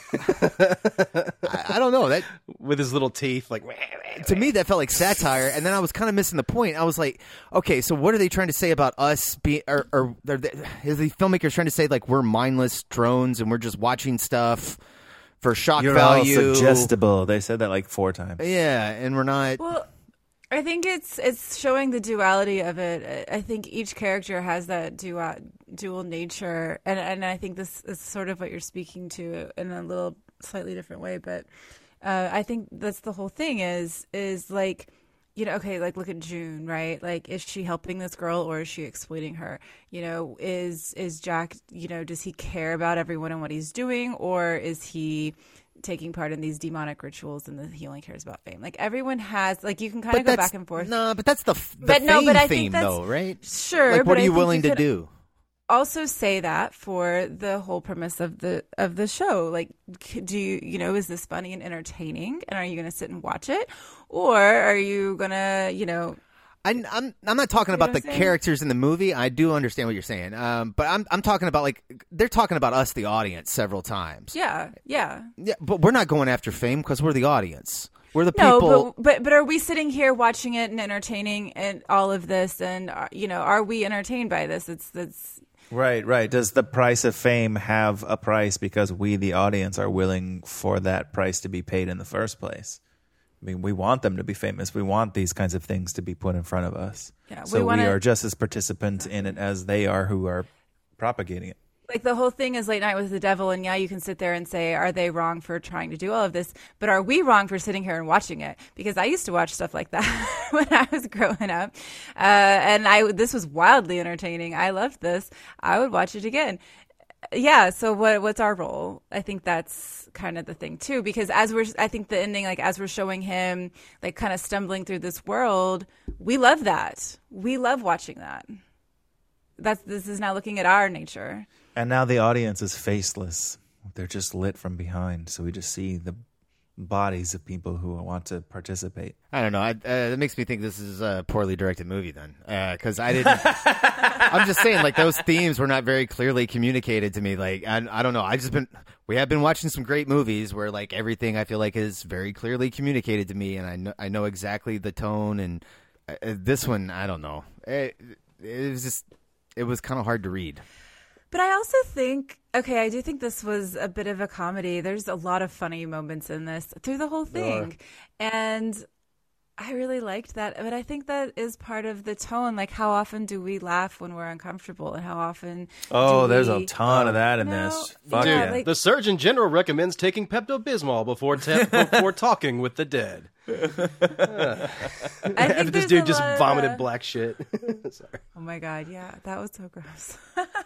I don't know that with his little teeth, like to me that felt like satire, and then I was kind of missing the point. I was like, okay, so what are they trying to say about us being, or is the filmmakers trying to say like we're mindless drones and we're just watching stuff for shock You're value? all suggestible. They said that like 4 times. Yeah, and we're not. Well, I think it's showing the duality of it. I think each character has that dual nature, and I think this is sort of what you're speaking to in a little slightly different way. But I think that's the whole thing is like, you know, okay, like look at June, right? Like, is she helping this girl or is she exploiting her? You know, is Jack, you know, does he care about everyone and what he's doing, or is he taking part in these demonic rituals and he only cares about fame? Like, everyone has, like, you can kind of go back and forth. No, but that's the but fame no, but I theme, think that's, though, right? Sure. Like, what but are you I think willing to could do? Also say that for the whole premise of the show. Like, do you know, is this funny and entertaining, and are you going to sit and watch it, or are you going to, you know? I'm not talking about the characters in the movie. I do understand what you're saying, but I'm talking about, like, they're talking about us, the audience, several times. Yeah. But we're not going after fame because we're the audience. We're the people. But are we sitting here watching it and entertaining and all of this, and you know, are we entertained by this? It's Right. Does the price of fame have a price because we, the audience, are willing for that price to be paid in the first place? I mean, we want them to be famous. We want these kinds of things to be put in front of us. Yeah, so we are just as participants in it as they are who are propagating it. like the whole thing is Late Night with the Devil, and yeah, you can sit there and say, are they wrong for trying to do all of this? But are we wrong for sitting here and watching it? Because I used to watch stuff like that when I was growing up, and this was wildly entertaining. I loved this. I would watch it again. Yeah. So what's our role? I think that's kind of the thing too, because I think the ending, like as we're showing him like kind of stumbling through this world, we love that. We love watching that. This is now looking at our nature. And now the audience is faceless. They're just lit from behind. So we just see the bodies of people who want to participate. I don't know. It makes me think this is a poorly directed movie then. Because I didn't... I'm just saying, like, those themes were not very clearly communicated to me. Like, I don't know. We have been watching some great movies where, like, everything I feel like is very clearly communicated to me, and I know exactly the tone. And this one, I don't know. It was kind of hard to read. But I also think, okay, I do think this was a bit of a comedy. There's a lot of funny moments in this through the whole thing. And I really liked that. But I think that is part of the tone. Like, how often do we laugh when we're uncomfortable? And how often there's a ton of that in this. Fuck Dude, yeah. like- the Surgeon General recommends taking Pepto-Bismol before talking with the dead. After this dude just vomited black shit. Sorry. Oh my God, yeah, that was so gross.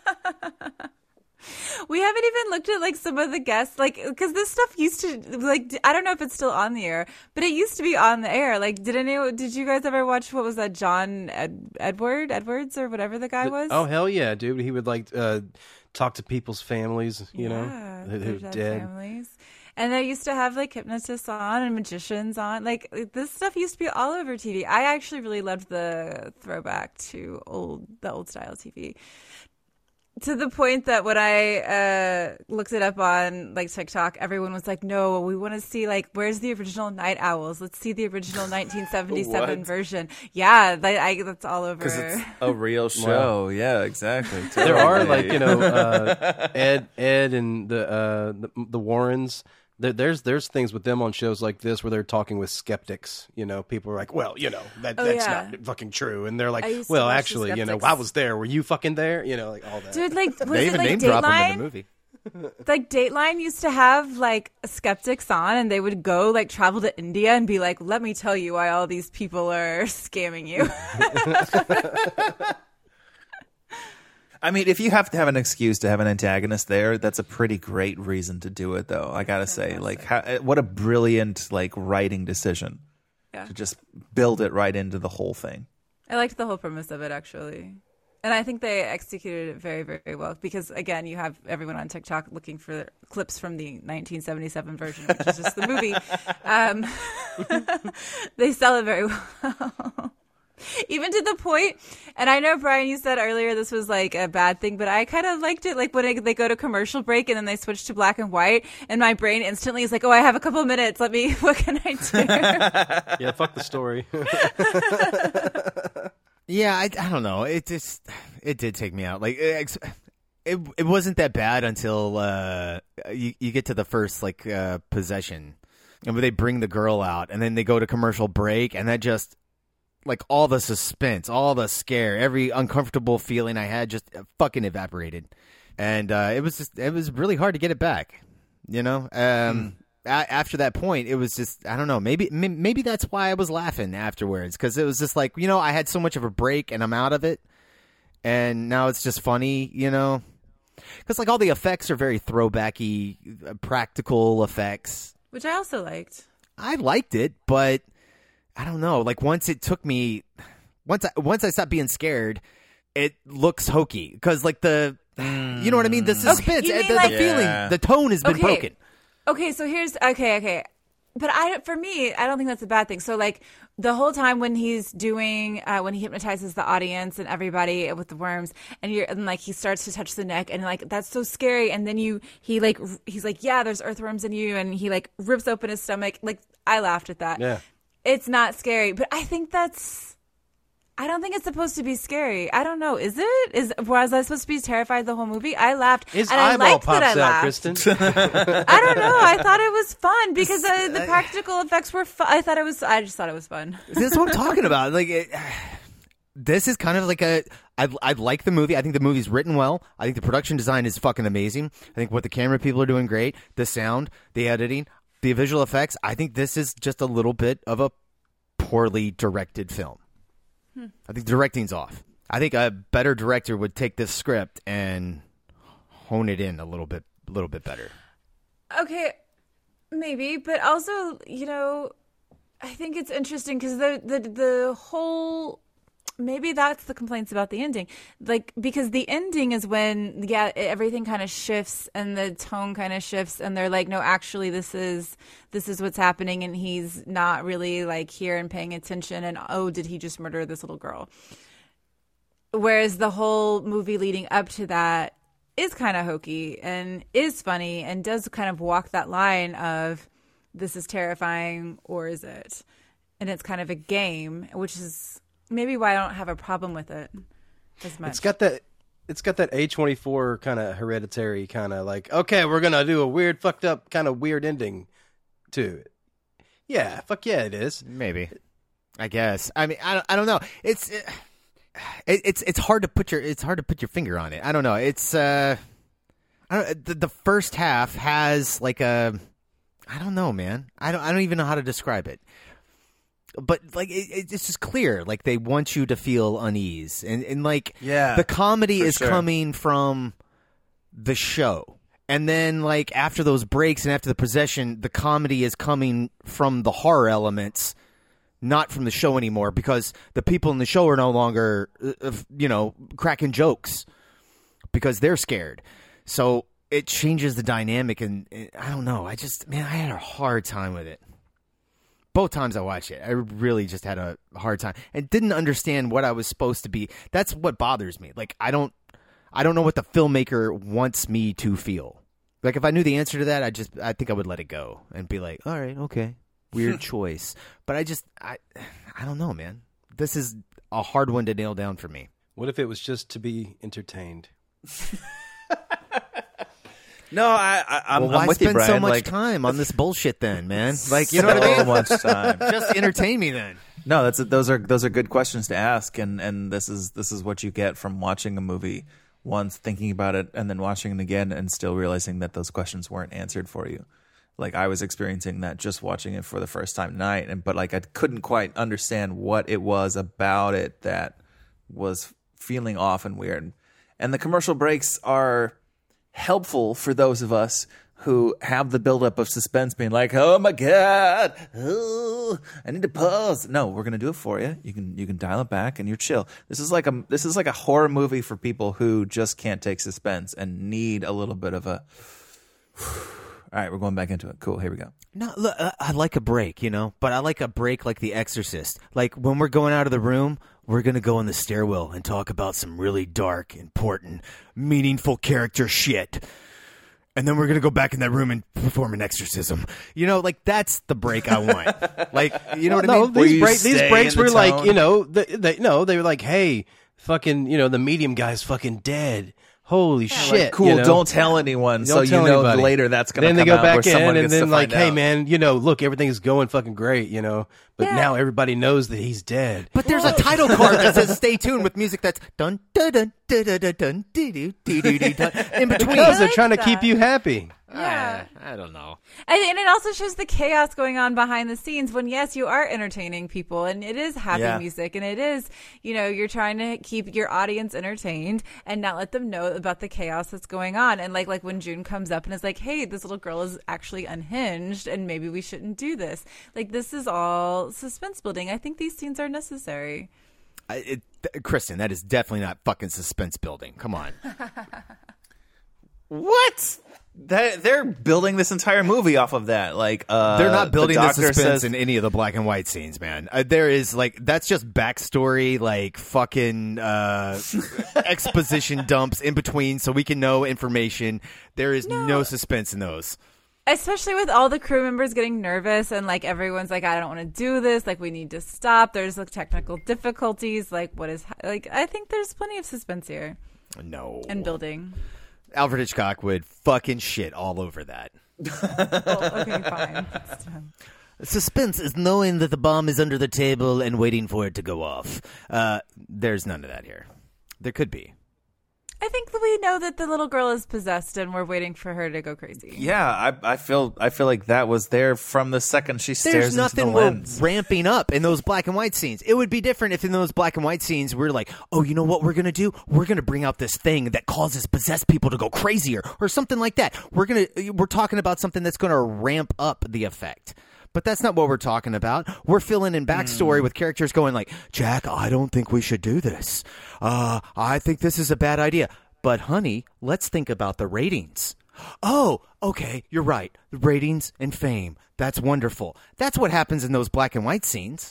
We haven't even looked at like some of the guests, like, because this stuff used to, like, I don't know if it's still on the air, but it used to be on the air. Like, did you guys ever watch, what was that, John Edwards or whatever the guy was? Oh hell yeah, dude! He would like talk to people's families, you know, who their dead. dead families. And they used to have like hypnotists on and magicians on. Like, this stuff used to be all over TV. I actually really loved the throwback to the old style TV. To the point that when I looked it up on like TikTok, everyone was like, "No, we want to see like where's the original Night Owls? Let's see the original 1977 version." Yeah, that's all over. Because it's a real show. Wow. Yeah, exactly. There are like Ed and the Warrens. There's things with them on shows like this where they're talking with skeptics. You know, people are like, well, you know, that's not fucking true, and they're like, well, actually, you know, I was there. Were you fucking there? You know, like all that. Dude, like, was They it even like name drop them in Dateline? the movie. Like Dateline used to have like skeptics on, and they would go like travel to India and be like, "Let me tell you why all these people are scamming you." I mean, if you have to have an excuse to have an antagonist there, that's a pretty great reason to do it, though. I gotta say, like, what a brilliant like writing decision. to just build it right into the whole thing. I liked the whole premise of it, actually. And I think they executed it very, very well because, again, you have everyone on TikTok looking for clips from the 1977 version, which is just the movie. They sell it very well. Even to the point, and I know, Brian, you said earlier this was like a bad thing, but I kind of liked it. Like when they go to commercial break and then they switch to black and white, and my brain instantly is like, oh, I have a couple minutes. What can I do? Yeah, fuck the story. Yeah, I don't know. It did take me out. Like it wasn't that bad until you get to the first possession, and where they bring the girl out, and then they go to commercial break, and that just like all the suspense, all the scare, every uncomfortable feeling I had just fucking evaporated, and it was really hard to get it back. You know. After that point, it was just, I don't know, maybe that's why I was laughing afterwards, because it was just like, I had so much of a break and I'm out of it, and now it's just funny, because like all the effects are very throwbacky, practical effects. Which I also liked. I liked it, but I don't know, like once I stopped being scared, it looks hokey, because like you know what I mean? The suspense, the feeling, the tone has been broken. Okay, so here's okay. But for me, I don't think that's a bad thing. So like the whole time when he's doing when he hypnotizes the audience and everybody with the worms, and he starts to touch the neck, and like that's so scary, and then he's like, yeah, there's earthworms in you, and he like rips open his stomach. Like I laughed at that. Yeah. It's not scary, but I don't think it's supposed to be scary. I don't know. Was I supposed to be terrified the whole movie? I laughed. His and eyeball I liked pops that I out, laughed. Kristen. I don't know. I thought it was fun because the practical effects were fun. I just thought it was fun. This is what I'm talking about. Like, this is kind of like I like the movie. I think the movie's written well. I think the production design is fucking amazing. I think what the camera people are doing great. The sound, the editing, the visual effects. I think this is just a little bit of a poorly directed film. I think directing's off. I think a better director would take this script and hone it in a little bit better. Okay, maybe, but also, I think it's interesting because the whole, maybe that's the complaints about the ending, like because the ending is when everything kind of shifts and the tone kind of shifts, and they're like, no, actually this is what's happening, and he's not really like here and paying attention, and oh, did he just murder this little girl? Whereas the whole movie leading up to that is kind of hokey and is funny and does kind of walk that line of this is terrifying or is it? And it's kind of a game, which is maybe why I don't have a problem with it as much. It's got that A24 kind of Hereditary kind of like, okay, we're going to do a weird, fucked up, kind of weird ending to it. Yeah, fuck yeah, it is. Maybe. I guess. I mean, I don't know. It's hard to put your finger on it. I don't know. It's the first half has like I don't know, man. I don't even know how to describe it. But like it's just clear, like they want you to feel unease, and like the comedy is coming from the show, and then like after those breaks and after the possession, the comedy is coming from the horror elements, not from the show anymore, because the people in the show are no longer cracking jokes because they're scared. So it changes the dynamic, and I don't know. I had a hard time with it. Both times I watched it, I really just had a hard time and didn't understand what I was supposed to be. That's what bothers me. Like I don't know what the filmmaker wants me to feel. Like if I knew the answer to that, I think I would let it go and be like, all right, okay, weird choice. But I don't know, man. This is a hard one to nail down for me. What if it was just to be entertained? No, I'm why with you, spend Brian. so much time on this bullshit then, man? Like, you know what I mean? So much time. Just entertain me then. No, those are good questions to ask, and this is what you get from watching a movie once, thinking about it, and then watching it again, and still realizing that those questions weren't answered for you. Like I was experiencing that just watching it for the first time tonight, but like I couldn't quite understand what it was about it that was feeling off and weird. And the commercial breaks are helpful for those of us who have the buildup of suspense, being like, "Oh my god, I need to pause." No, we're gonna do it for you. You can dial it back, and you're chill. This is like a horror movie for people who just can't take suspense and need a little bit of a. All right, we're going back into it. Cool, here we go. No, look, I like a break, but I like a break like The Exorcist. Like when we're going out of the room, we're going to go in the stairwell and talk about some really dark, important, meaningful character shit. And then we're going to go back in that room and perform an exorcism. Like that's the break I want. Like, you know what I mean? These breaks were like, they were like, hey, fucking, the medium guy's fucking dead. Holy shit! Like, cool. Don't tell anyone. Don't tell anybody. Later that's going to come out. Then they go back in and then like, hey man, look, everything's going fucking great, But now everybody knows that he's dead. But there's a title card that says "Stay tuned" with music that's dun dun dun dun dun dun dun dun dun in between. Because they're trying to keep you happy. Yeah. I don't know. And it also shows the chaos going on behind the scenes when, yes, you are entertaining people and it is happy music and it is, you're trying to keep your audience entertained and not let them know about the chaos that's going on. And like when June comes up and is like, hey, this little girl is actually unhinged and maybe we shouldn't do this. Like, this is all suspense building. I think these scenes are necessary. Kristen, that is definitely not fucking suspense building. Come on. What? They're building this entire movie off of that. Like, they're not building the suspense says, in any of the black and white scenes, man. There is that's just backstory, like fucking exposition dumps in between, so we can know information. There is no suspense in those. Especially with all the crew members getting nervous and like everyone's like, I don't want to do this. Like, we need to stop. There's like technical difficulties. Like, I think there's plenty of suspense here. No. And building. Alfred Hitchcock would fucking shit all over that. Okay, fine. Suspense is knowing that the bomb is under the table and waiting for it to go off. There's none of that here. There could be. I think that we know that the little girl is possessed and we're waiting for her to go crazy. Yeah, I feel like that was there from the second she stares There's into the nothing lens. we're ramping up in those black and white scenes. It would be different if in those black and white scenes we're like, oh, you know what we're going to do? We're going to bring out this thing that causes possessed people to go crazier or something like that. We're talking about something that's going to ramp up the effect. But that's not what we're talking about. We're filling in backstory with characters going like, Jack, I don't think we should do this. I think this is a bad idea. But, honey, let's think about the ratings. Oh, okay, you're right. The ratings and fame. That's wonderful. That's what happens in those black and white scenes.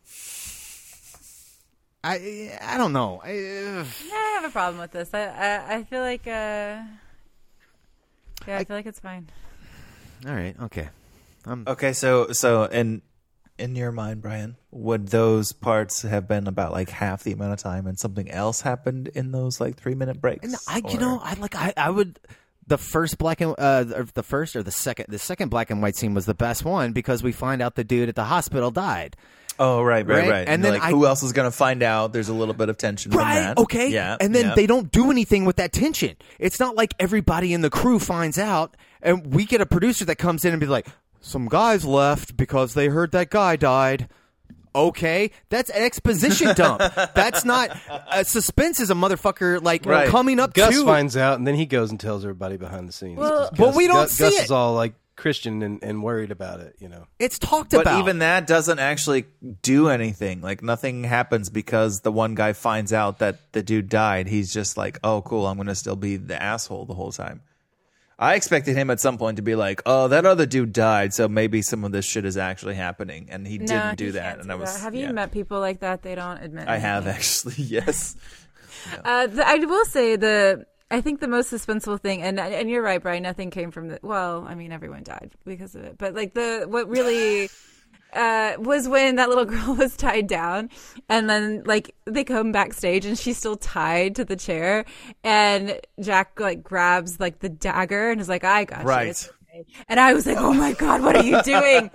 I don't know. I have a problem with this. I feel like I feel like it's fine. All right, okay. Okay, so in your mind, Brian, would those parts have been about like half the amount of time, and something else happened in those like 3-minute breaks? I would. The first the second black and white scene was the best one because we find out the dude at the hospital died. Oh, right. And then who else is going to find out? There's a little bit of tension from that. Okay. Yeah. And then they don't do anything with that tension. It's not like everybody in the crew finds out, and we get a producer that comes in and be like, some guys left because they heard that guy died. Okay, that's an exposition dump. That's not suspense. Is a motherfucker coming up. Gus finds out, and then he goes and tells everybody behind the scenes. Well, but we don't see Gus it. is all like Christian and worried about it. It's talked about. But even that doesn't actually do anything. Like, nothing happens because the one guy finds out that the dude died. He's just like, oh, cool, I'm going to still be the asshole the whole time. I expected him at some point to be like, oh, that other dude died, so maybe some of this shit is actually happening. And he didn't do that. And Have you met people like that? They don't admit I have, actually, yes. I will say I think the most suspenseful thing, and you're right, Brian, nothing came from everyone died because of it. But what really was when that little girl was tied down, and then they come backstage and she's still tied to the chair, and Jack grabs the dagger and is like, I got you. It's okay. And I was like, oh my God, what are you doing?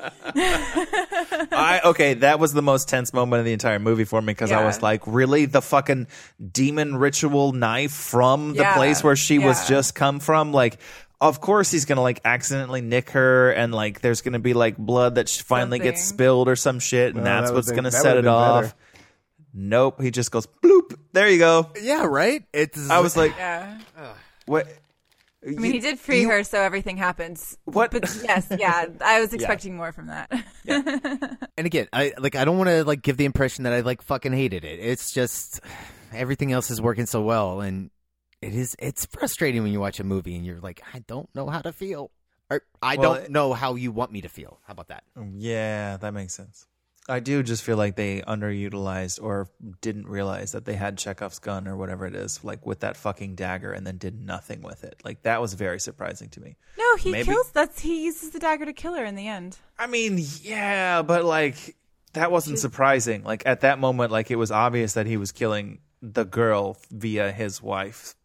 That was the most tense moment of the entire movie for me because I was like, really? The fucking demon ritual knife from the place where she was just come from? Of course he's going to accidentally nick her, and there's going to be blood that finally gets spilled or some shit, and that's what's going to set it off. Better. Nope, he just goes bloop. There you go. Yeah, right? I was like, what? I mean, he did free her, so everything happens. What? But yes, yeah, I was expecting more from that. And again, I don't want to give the impression that I fucking hated it. It's just everything else is working so well, and it's frustrating when you watch a movie and you're like, I don't know how to feel, or I don't know how you want me to feel. How about that? Yeah, that makes sense. I do just feel like they underutilized or didn't realize that they had Chekhov's gun or whatever it is, with that fucking dagger, and then did nothing with it. That was very surprising to me. No, he uses the dagger to kill her in the end. I mean, yeah, but that wasn't surprising. At that moment, it was obvious that he was killing the girl via his wife.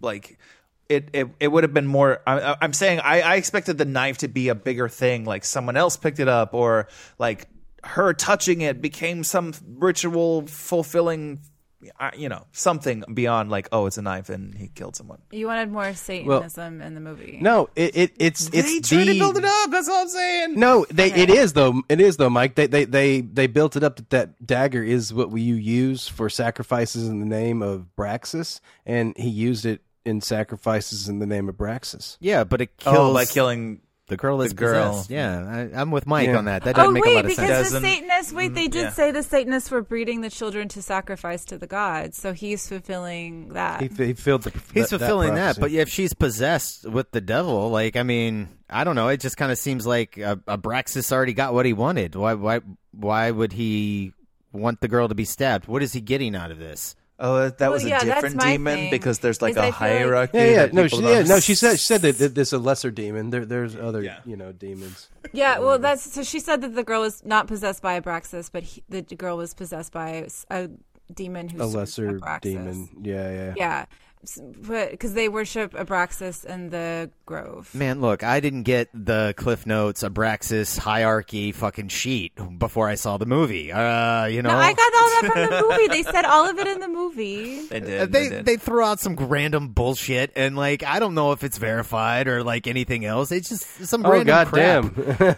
It would have been more. I'm saying I expected the knife to be a bigger thing. Someone else picked it up, or her touching it became some ritual fulfilling, something beyond it's a knife and he killed someone. You wanted more Satanism in the movie. No, it's they tried to build it up. That's all I'm saying. No, it is though, Mike. They built it up that dagger is what you use for sacrifices in the name of Braxis, and he used it in sacrifices in the name of Braxis. Yeah, but it kills by killing the girl. Possessed. Yeah, I'm with Mike on that. That doesn't make a lot of sense. Because the Satanists, they did say the Satanists were breeding the children to sacrifice to the gods, so he's fulfilling that. He's fulfilling that, but if she's possessed with the devil, I don't know. It just kind of seems like Abraxas already got what he wanted. Why would he want the girl to be stabbed? What is he getting out of this? Oh, that was a different demon because there's a hierarchy. She said that there's a lesser demon. There's other demons. Yeah, well, so she said that the girl was not possessed by Abraxas, but the girl was possessed by a demon who's a lesser Abraxas. Demon. Yeah. Yeah. But because they worship Abraxas in the Grove. Man, look, I didn't get the Cliff Notes Abraxas hierarchy fucking sheet before I saw the movie. No, I got all that from the movie. They said all of it in the movie. They did. They threw out some random bullshit, and I don't know if it's verified or anything else. It's just some random crap.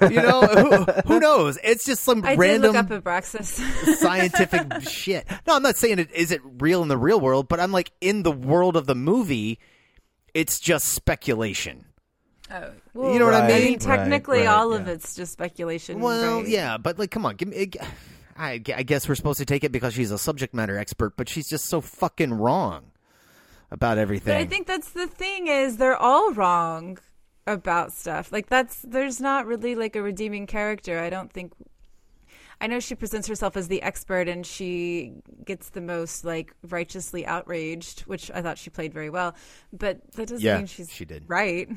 Who knows? It's just some I random did look up Abraxas. scientific shit. No, I'm not saying is it real in the real world, but I'm in the world of the movie, it's just speculation. Oh, well, you know what I mean? Technically, all of it's just speculation. Well, right? yeah, but come on, give me. I guess we're supposed to take it because she's a subject matter expert, but she's just so fucking wrong about everything. But I think that's the thing is they're all wrong about stuff. There's not really a redeeming character. I don't think. I know she presents herself as the expert and she gets the most righteously outraged, which I thought she played very well, but that doesn't mean she did right.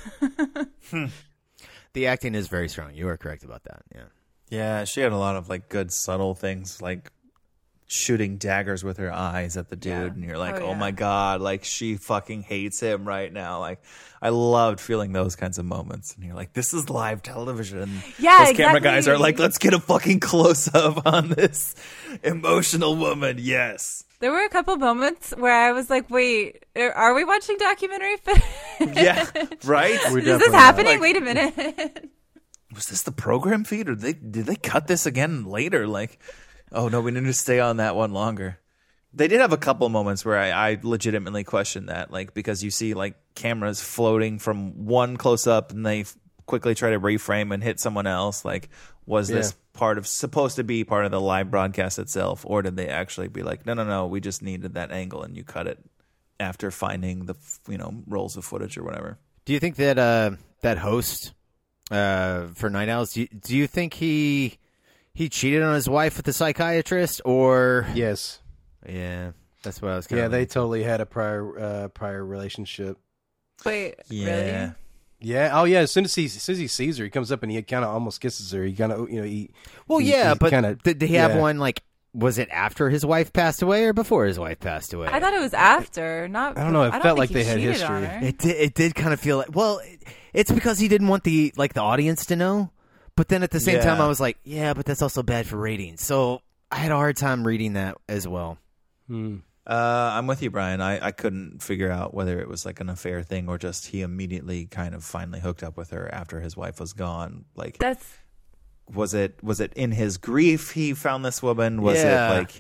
The acting is very strong. You are correct about that. Yeah, she had a lot of good subtle things, shooting daggers with her eyes at the dude, and you're oh my god, she fucking hates him right now. I loved feeling those kinds of moments, and you're this is live television. Yeah, those camera guys are let's get a fucking close up on this emotional woman. Yes, there were a couple moments where I was wait, are we watching documentary footage? Yeah, right. Is this happening? Wait a minute. Was this the program feed, or did they cut this again later? Oh, no, we need to stay on that one longer. They did have a couple moments where I legitimately questioned that, because you see, cameras floating from one close-up and they quickly try to reframe and hit someone else. Was this supposed to be part of the live broadcast itself, or did they actually be no, we just needed that angle and you cut it after finding the, rolls of footage or whatever? Do you think that that host for Night Owls, do you think he cheated on his wife with the psychiatrist, or yes, yeah, that's what I was. They totally had a prior relationship. Wait, really? Yeah. Oh, yeah. As soon as he sees her, he comes up and he kind of almost kisses her. He kind of, but did he have one Was it after his wife passed away or before his wife passed away? I thought it was after. Not. I don't know. It felt like they had history. It did kind of feel like. Well, it's because he didn't want the audience to know. But then at the same time, I was like, yeah, but that's also bad for ratings. So I had a hard time reading that as well. I'm with you, Brian. I couldn't figure out whether it was an affair thing or just he immediately kind of finally hooked up with her after his wife was gone. Was it in his grief he found this woman? Was it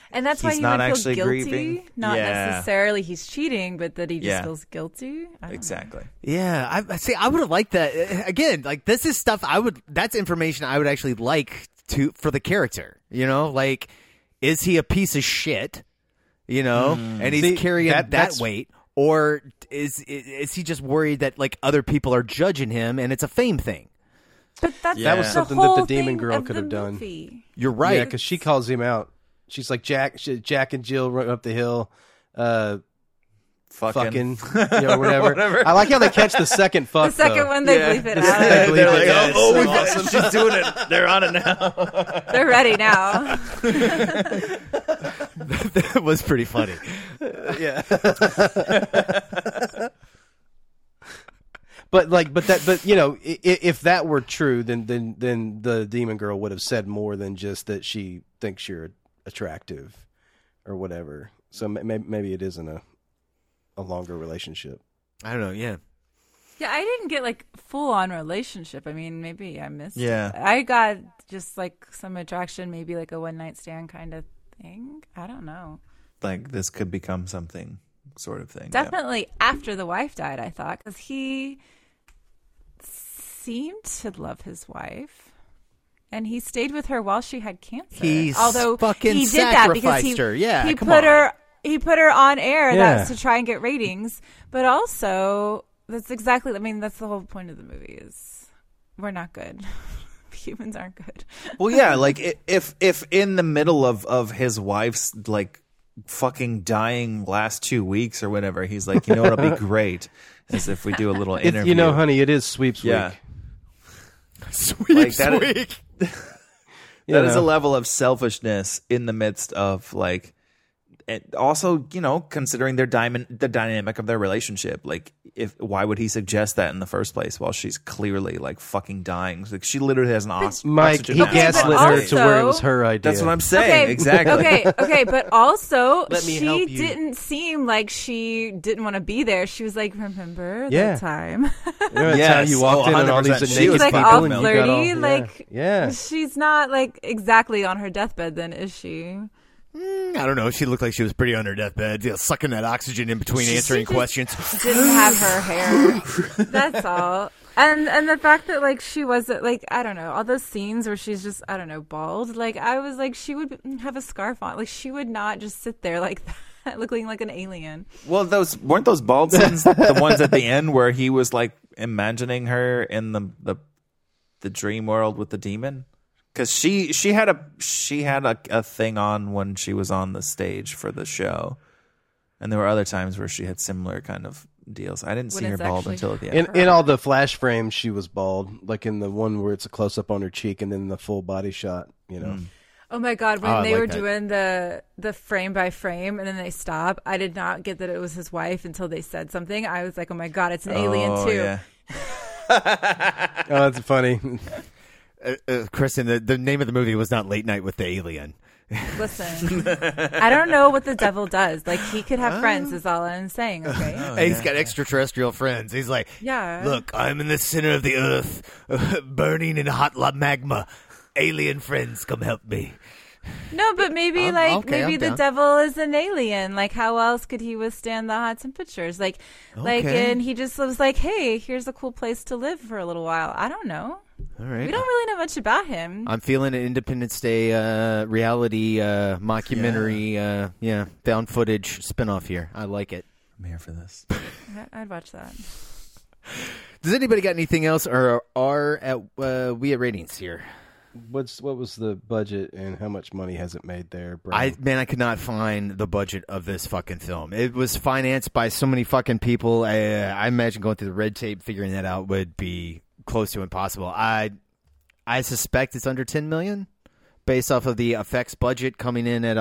And that's why he's he not would feel actually guilty. grieving. Not Yeah. necessarily he's cheating, but that he just Yeah. feels guilty. I don't Exactly. Yeah, I see. I would have liked that. Again, like this is stuff that's information I would actually like for the character. You know, like is he a piece of shit? You know, and he's carrying that weight, or is he just worried that like other people are judging him and it's a fame thing? But that's that was something that the demon girl could have done. You're right. Yeah, because she calls him out. She's like, Jack and Jill run up the hill, fucking, whatever. I like how they catch the second fuck. The second one, they bleep it out. They're like, so awesome. She's doing it. They're on it now. They're ready now. That was pretty funny. Yeah. But you know, if that were true, then the demon girl would have said more than just that she thinks you're attractive or whatever. So maybe it isn't a longer relationship. I don't know. Yeah. Yeah, I didn't get like full on relationship. I mean, maybe I missed Yeah. it. I got just like some attraction, maybe like a one night stand kind of thing. I don't know. Like this could become something sort of thing. Definitely after the wife died, I thought, because he seemed to love his wife. And he stayed with her while she had cancer. Although fucking he did that because sacrificed her. Yeah, he come put on. he put her on air. Yeah. That's to try and get ratings. But also, that's exactly. I mean, that's the whole point of the movie. Is we're not good. Humans aren't good. Well, yeah, like if in the middle of his wife's like fucking dying last 2 weeks or whatever, he's like, you know what'll be great is if we do a little interview. You know, honey, it is sweeps Yeah. week. Sweeps Like that- week. That is a level of selfishness in the midst of like, and also, you know, considering the dynamic of their relationship. Like, why would he suggest that in the first place while she's clearly like fucking dying? Like, she literally has an Mike, he gaslit her to where it was her idea. That's what I'm saying. Exactly. Okay, but also Let me she help you. didn't seem like she didn't want to be there. She was like, remember Yeah. that time? Remember that time you walked in and all these 100%. naked She was She's like people all and you got flirty. all- Like, yeah. she's not like exactly on her deathbed then, is she? I don't know. She looked like she was pretty on her deathbed, sucking that oxygen in between answering questions. Didn't have her hair. That's all. And the fact that like she wasn't like, I don't know, all those scenes where she's just, I don't know, bald. Like I was like, she would have a scarf on. Like she would not just sit there like that, looking like an alien. Well, weren't those bald scenes the ones at the end where he was like imagining her in the dream world with the demon? Because she had a thing on when she was on the stage for the show, and there were other times where she had similar kind of deals. I didn't see her bald until at the end. In all the flash frames, she was bald. Like in the one where it's a close up on her cheek, and then the full body shot. You know. Oh my God! When I they like were that. doing the frame by frame, and then they stop, I did not get that it was his wife until they said something. I was like, oh my God, it's an alien too. Yeah. Oh, that's funny. Kristen, the name of the movie was not Late Night with the Alien. Listen, I don't know what the devil does. Like he could have friends, is all I'm saying. Okay. Hey, he's got extraterrestrial friends. He's like, Yeah. look, I'm in the center of the earth, burning in hot magma. Alien friends, come help me. No, but maybe I'm maybe the down. devil is an alien. Like how else could he withstand the hot temperatures? Like Okay. and he just was like, hey, here's a cool place to live for a little while. I don't know. All right. We don't really know much about him. I'm feeling an Independence Day reality mockumentary, found footage spinoff here. I like it. I'm here for this. I'd watch that. Does anybody got anything else, or are we at ratings here? What was the budget and how much money has it made there, Brian? I could not find the budget of this fucking film. It was financed by so many fucking people. I imagine going through the red tape, figuring that out would be close to impossible. I suspect it's under $10 million based off of the effects budget coming in at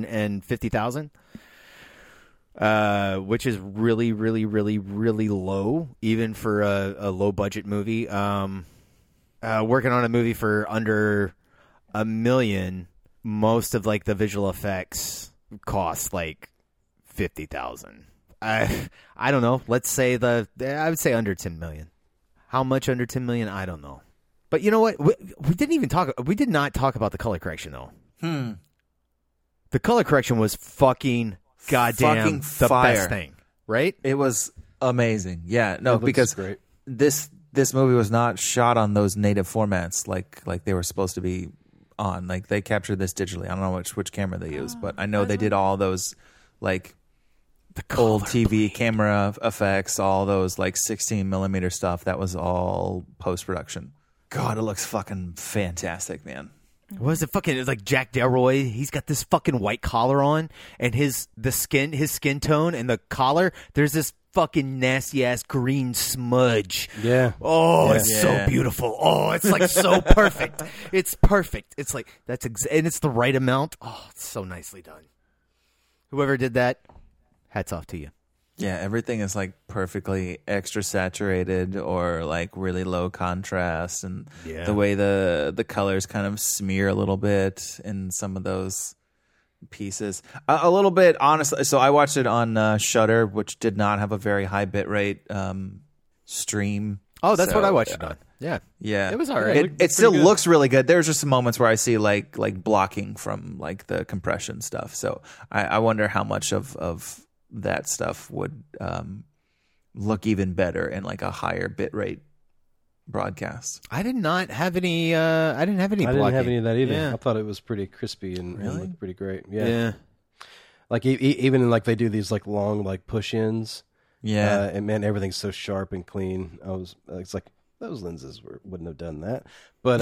$150,000, which is really, really, really, really low, even for a low budget movie. Working on a movie for under $1 million, most of like the visual effects cost like $50,000. I don't know. Let's say I would say under $10 million. How much under $10 million? I don't know. But you know what? We did not talk about the color correction though. The color correction was fucking goddamn the fire. best thing, right? It was amazing. Yeah, no, It looks because great. this movie was not shot on those native formats like they were supposed to be on. Like they captured this digitally. I don't know which camera they used, but I know they did all those like the old TV camera effects, all those like 16 millimeter stuff. That was all post production. God, it looks fucking fantastic, man. What is it fucking? It's like Jack Delroy. He's got this fucking white collar on, and his skin tone and the collar. There's this fucking nasty ass green smudge. Yeah. Oh, it's so beautiful. Oh, it's like so perfect. It's perfect. It's like and it's the right amount. Oh, it's so nicely done. Whoever did that, hats off to you. Yeah, everything is like perfectly extra saturated or like really low contrast, and the way the colors kind of smear a little bit in some of those pieces. A little bit, honestly. So I watched it on Shudder, which did not have a very high bitrate stream. Oh, that's what I watched it on. Yeah. It was all right. It still looks really good. There's just some moments where I see like blocking from like the compression stuff. So I wonder how much of that stuff would look even better in like a higher bitrate broadcast. I did not have any. I didn't have any. I didn't have blocking. any of that either. Yeah. I thought it was pretty crispy and looked pretty great. Yeah. Like even like they do these like long like push ins. Yeah. And man, everything's so sharp and clean. It's like those lenses wouldn't have done that. But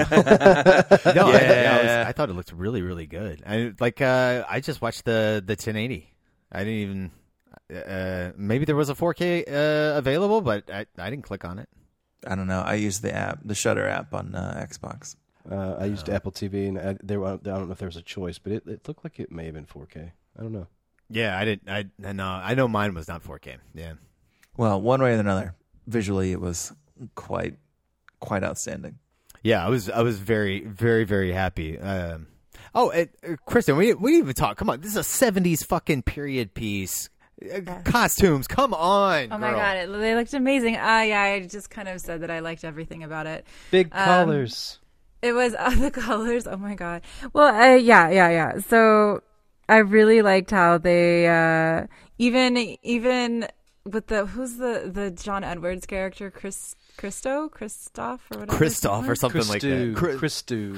No, I thought it looked really, really good. I just watched the 1080. I didn't even. Maybe there was a 4K available, but I didn't click on it. I don't know. I used the app, the Shudder app on Xbox. I used Apple TV, and I don't know if there was a choice, but it looked like it may have been 4K. I don't know. Yeah, I didn't. I know mine was not 4K. Yeah. Well, one way or another, visually it was quite outstanding. Yeah, I was very, very, very happy. Kristen, we didn't even talk. Come on, this is a 70s fucking period piece. Costumes, come on, Oh my girl. god, they looked amazing. I just kind of said that I liked everything about it. Big collars. It was the colors. Oh my god. Well, yeah. So I really liked how they even with who's the John Edwards character, Christoph or whatever. Christoph or something like that. Christou.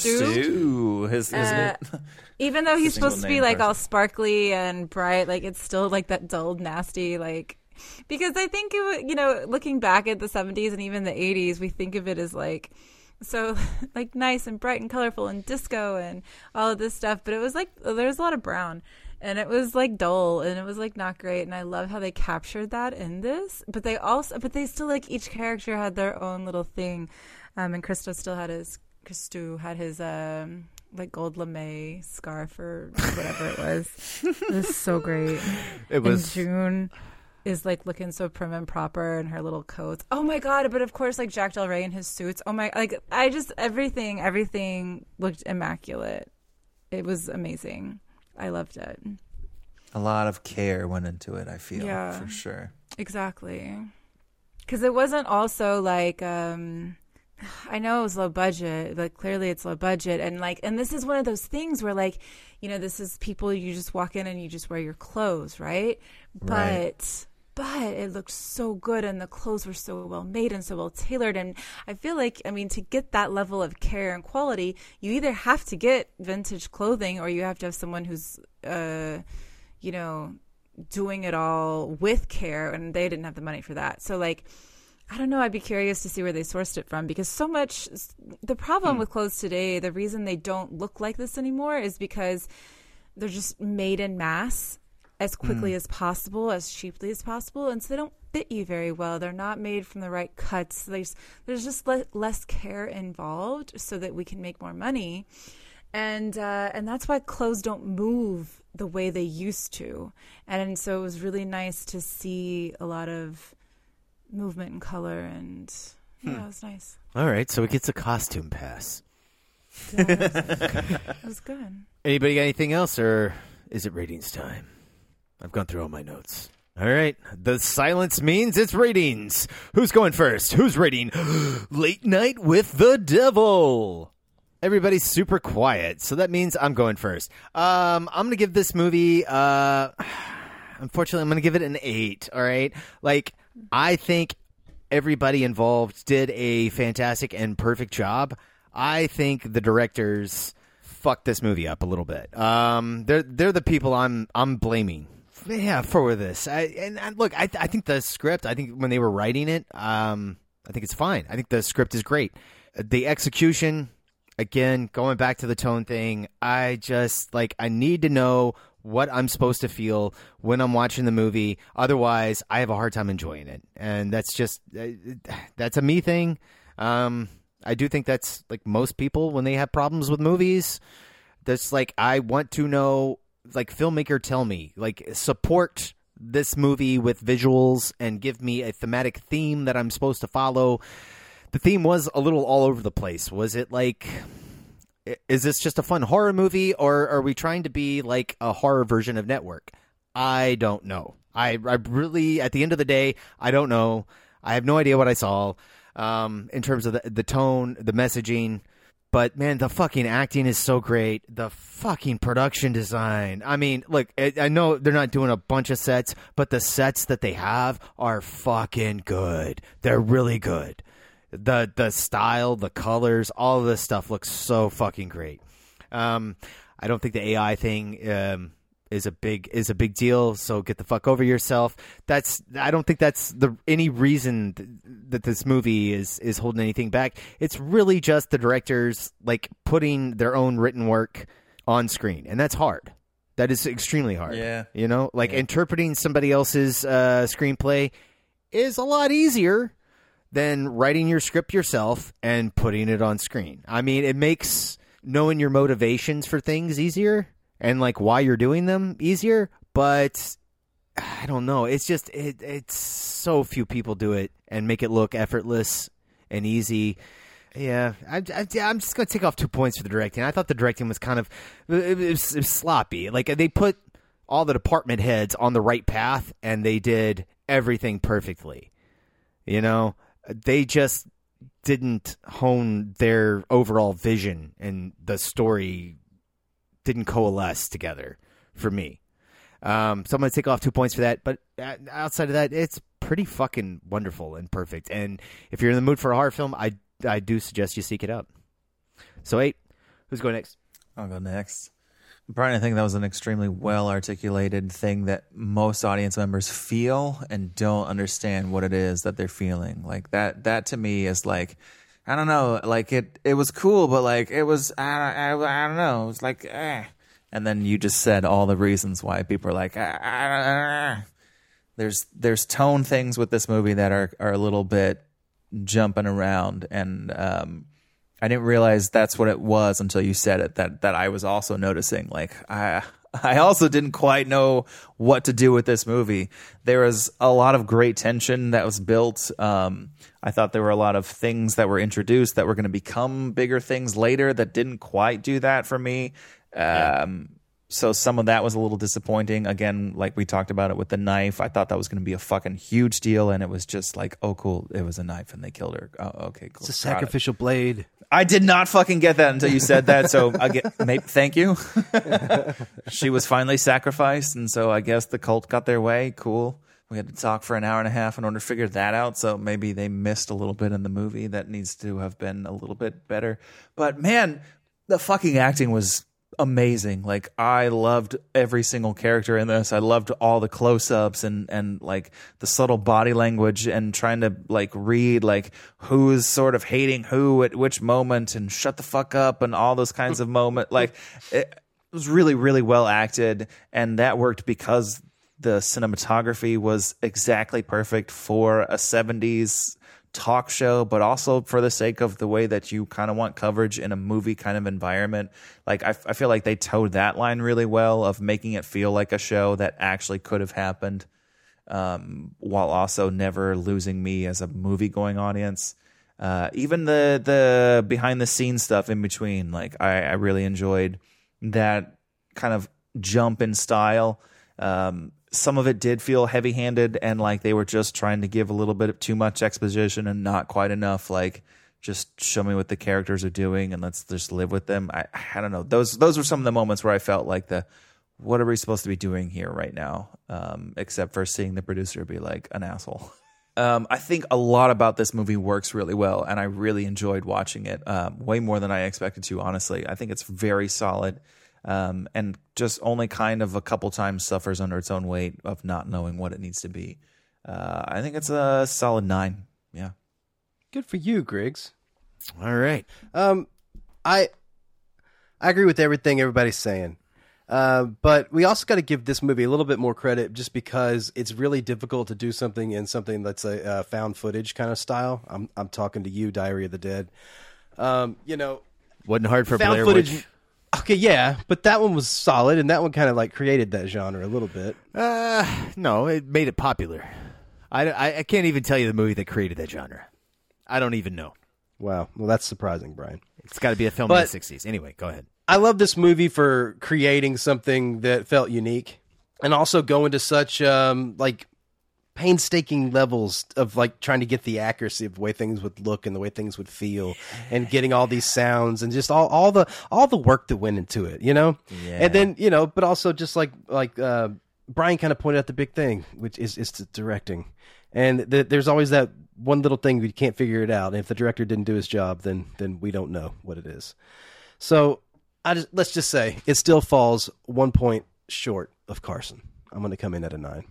His even though he's supposed to be name like person. all sparkly and bright, like it's still like that dull, nasty, like, because I think looking back at the 70s and even the 80s, we think of it as like so like nice and bright and colorful and disco and all of this stuff, but it was like there's a lot of brown. And it was like dull, and it was like not great. And I love how they captured that in this. But they still like each character had their own little thing. And Christou had his like gold lame scarf or whatever it was. It was so great. It was. And June is like looking so prim and proper in her little coats. Oh my god! But of course, like Jack Del Rey in his suits. Oh my! Like everything looked immaculate. It was amazing. I loved it. A lot of care went into it, I feel, for sure. Exactly. Because it wasn't also like, I know it was low budget, but clearly it's low budget. And this is one of those things where like, this is people, you just walk in and you just wear your clothes, right? But it looked so good, and the clothes were so well made and so well tailored. And I feel like, to get that level of care and quality, you either have to get vintage clothing or you have to have someone who's, doing it all with care, and they didn't have the money for that. So like, I don't know. I'd be curious to see where they sourced it from, because so much, the problem with clothes today, the reason they don't look like this anymore is because they're just made in mass as quickly as possible, as cheaply as possible, and so they don't fit you very well. They're not made from the right cuts. There's just less care involved so that we can make more money, and that's why clothes don't move the way they used to. And so it was really nice to see a lot of movement and color, and it was nice. All right, so it gets a costume pass. It was good. Anybody got anything else, or is it ratings time? I've gone through all my notes. All right. The silence means it's ratings. Who's going first? Who's rating Late Night with the Devil? Everybody's super quiet, so that means I'm going first. I'm going to give this movie, unfortunately, I'm going to give it an 8, all right? Like, I think everybody involved did a fantastic and perfect job. I think the directors fucked this movie up a little bit. They're the people I'm blaming. Yeah, for this. Look, I think the script, I think when they were writing it, I think it's fine. I think the script is great. The execution, again, going back to the tone thing, I just, like, I need to know what I'm supposed to feel when I'm watching the movie. Otherwise, I have a hard time enjoying it. And that's just, that's a me thing. I do think that's, like, most people when they have problems with movies. That's, like, I want to know, like, filmmaker, tell me, like, support this movie with visuals and give me a thematic theme that I'm supposed to follow. The theme was a little all over the place. Was it like, is this just a fun horror movie, or are we trying to be like a horror version of Network? I don't know. I really, at the end of the day, I don't know. I have no idea what I saw in terms of the tone, the messaging. But, man, the fucking acting is so great. The fucking production design. I mean, look, I know they're not doing a bunch of sets, but the sets that they have are fucking good. They're really good. The style, the colors, all of this stuff looks so fucking great. I don't think the AI thing is a big deal. So get the fuck over yourself. I don't think that's any reason that this movie is holding anything back. It's really just the directors, like, putting their own written work on screen, and that's hard. That is extremely hard. Yeah, you know, like interpreting somebody else's screenplay is a lot easier than writing your script yourself and putting it on screen. I mean, it makes knowing your motivations for things easier and, like, why you're doing them easier, but I don't know. It's just, it's so few people do it and make it look effortless and easy. Yeah, I'm just going to take off 2 points for the directing. I thought the directing was kind of it was sloppy. Like, they put all the department heads on the right path, and they did everything perfectly. You know? They just didn't hone their overall vision, and the story didn't coalesce together for me. So I'm going to take off 2 points for that. But outside of that, it's pretty fucking wonderful and perfect. And if you're in the mood for a horror film, I do suggest you seek it out. So 8, who's going next? I'll go next. Brian, I think that was an extremely well-articulated thing that most audience members feel and don't understand what it is that they're feeling. Like, that to me is like, I don't know, like, it was cool, but, like, it was, I don't know, it was like, eh. And then you just said all the reasons why people are like, There's tone things with this movie that are a little bit jumping around, and I didn't realize that's what it was until you said it, that I was also noticing. Like, I also didn't quite know what to do with this movie. There was a lot of great tension that was built. I thought there were a lot of things that were introduced that were going to become bigger things later that didn't quite do that for me. So some of that was a little disappointing. Again, like we talked about it with the knife, I thought that was going to be a fucking huge deal, and it was just like, oh, cool, it was a knife and they killed her. Oh, okay, cool. It's a sacrificial blade. I did not fucking get that until you said that, so thank you. She was finally sacrificed, and so I guess the cult got their way. Cool. We had to talk for an hour and a half in order to figure that out, so maybe they missed a little bit in the movie that needs to have been a little bit better. But man, the fucking acting was amazing. Like, I loved every single character in this. I loved all the close-ups and like the subtle body language and trying to like read like who's sort of hating who at which moment and shut the fuck up and all those kinds of moments. Like, it was really, really well acted, and that worked because the cinematography was exactly perfect for a 70s talk show, but also for the sake of the way that you kind of want coverage in a movie kind of environment. Like, I feel like they towed that line really well of making it feel like a show that actually could have happened, while also never losing me as a movie going audience. Even the behind the scenes stuff in between, like, I really enjoyed that kind of jump in style. Some of it did feel heavy-handed and like they were just trying to give a little bit of too much exposition and not quite enough like just show me what the characters are doing and let's just live with them. I don't know. Those were some of the moments where I felt like what are we supposed to be doing here right now? Except for seeing the producer be like an asshole. I think a lot about this movie works really well, and I really enjoyed watching it way more than I expected to, honestly. I think it's very solid and just only kind of a couple times suffers under its own weight of not knowing what it needs to be. I think it's a solid 9. Yeah. Good for you, Griggs. All right. I agree with everything everybody's saying. But we also got to give this movie a little bit more credit just because it's really difficult to do something in something that's a found footage kind of style. I'm talking to you, Diary of the Dead. Wasn't hard for found Blair footage. Witch. Okay, yeah, but that one was solid, and that one kind of like created that genre a little bit. No, it made it popular. I can't even tell you the movie that created that genre. I don't even know. Wow, well, that's surprising, Brian. It's got to be a film in the 60s. Anyway, go ahead. I love this movie for creating something that felt unique and also going to such like painstaking levels of like trying to get the accuracy of the way things would look and the way things would feel and getting all these sounds and just all the work that went into it, you know? Yeah. And then, but also just like Brian kind of pointed out the big thing, which is the directing. And there's always that one little thing we can't figure it out. And if the director didn't do his job, then we don't know what it is. So let's just say it still falls 1 point short of Carson. I'm going to come in at a 9.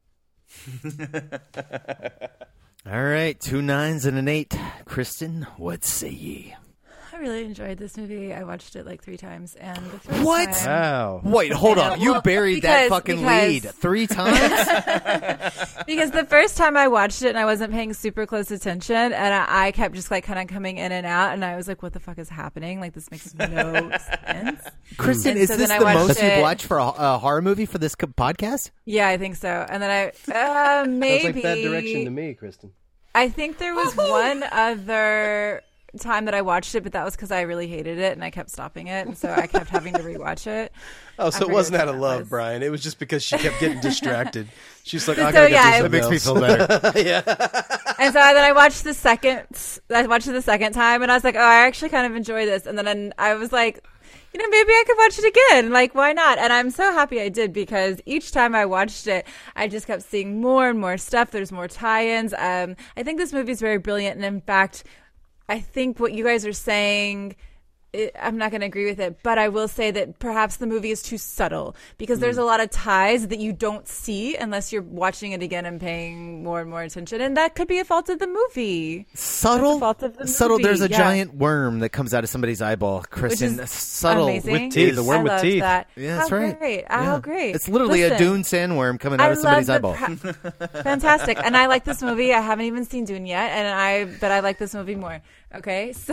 All right, 2 9s and an 8. Kristen, what say ye? I really enjoyed this movie. I watched it like 3 times, and the first What? time, Wow. Wait, hold on. You buried that fucking lead 3 times? Because the first time I watched it and I wasn't paying super close attention, and I kept just like kind of coming in and out, and I was like, what the fuck is happening? Like, this makes no sense. Kristen, And is so this then the I most watched you've it. watched for a horror movie for this podcast? Yeah, I think so. And then I maybe Sounds like bad direction to me, Kristen. I think there was one other time that I watched it, but that was because I really hated it and I kept stopping it, and so I kept having to rewatch it. Oh, so it wasn't out of love, Brian. It was just because she kept getting distracted. She's like, I So, gotta yeah, get That makes me feel better. Yeah. And so then I watched the second time, and I was like, oh, I actually kind of enjoy this. And then I was like, maybe I could watch it again. Like, why not? And I'm so happy I did, because each time I watched it, I just kept seeing more and more stuff. There's more tie-ins. I think this movie is very brilliant. And in fact, I think what you guys are saying, I'm not going to agree with it, but I will say that perhaps the movie is too subtle, because there's a lot of ties that you don't see unless you're watching it again and paying more and more attention, and that could be a fault of the movie. Subtle? Fault of the Subtle. movie. There's a Yeah. giant worm that comes out of somebody's eyeball. Kristen, Which is subtle amazing. With teeth. The worm I with loved teeth. That. Yeah, that's How right. Great. Yeah. How great. It's literally a Listen, Dune sandworm coming out of somebody's eyeball. Fantastic. And I like this movie. I haven't even seen Dune yet, but I like this movie more. Okay, so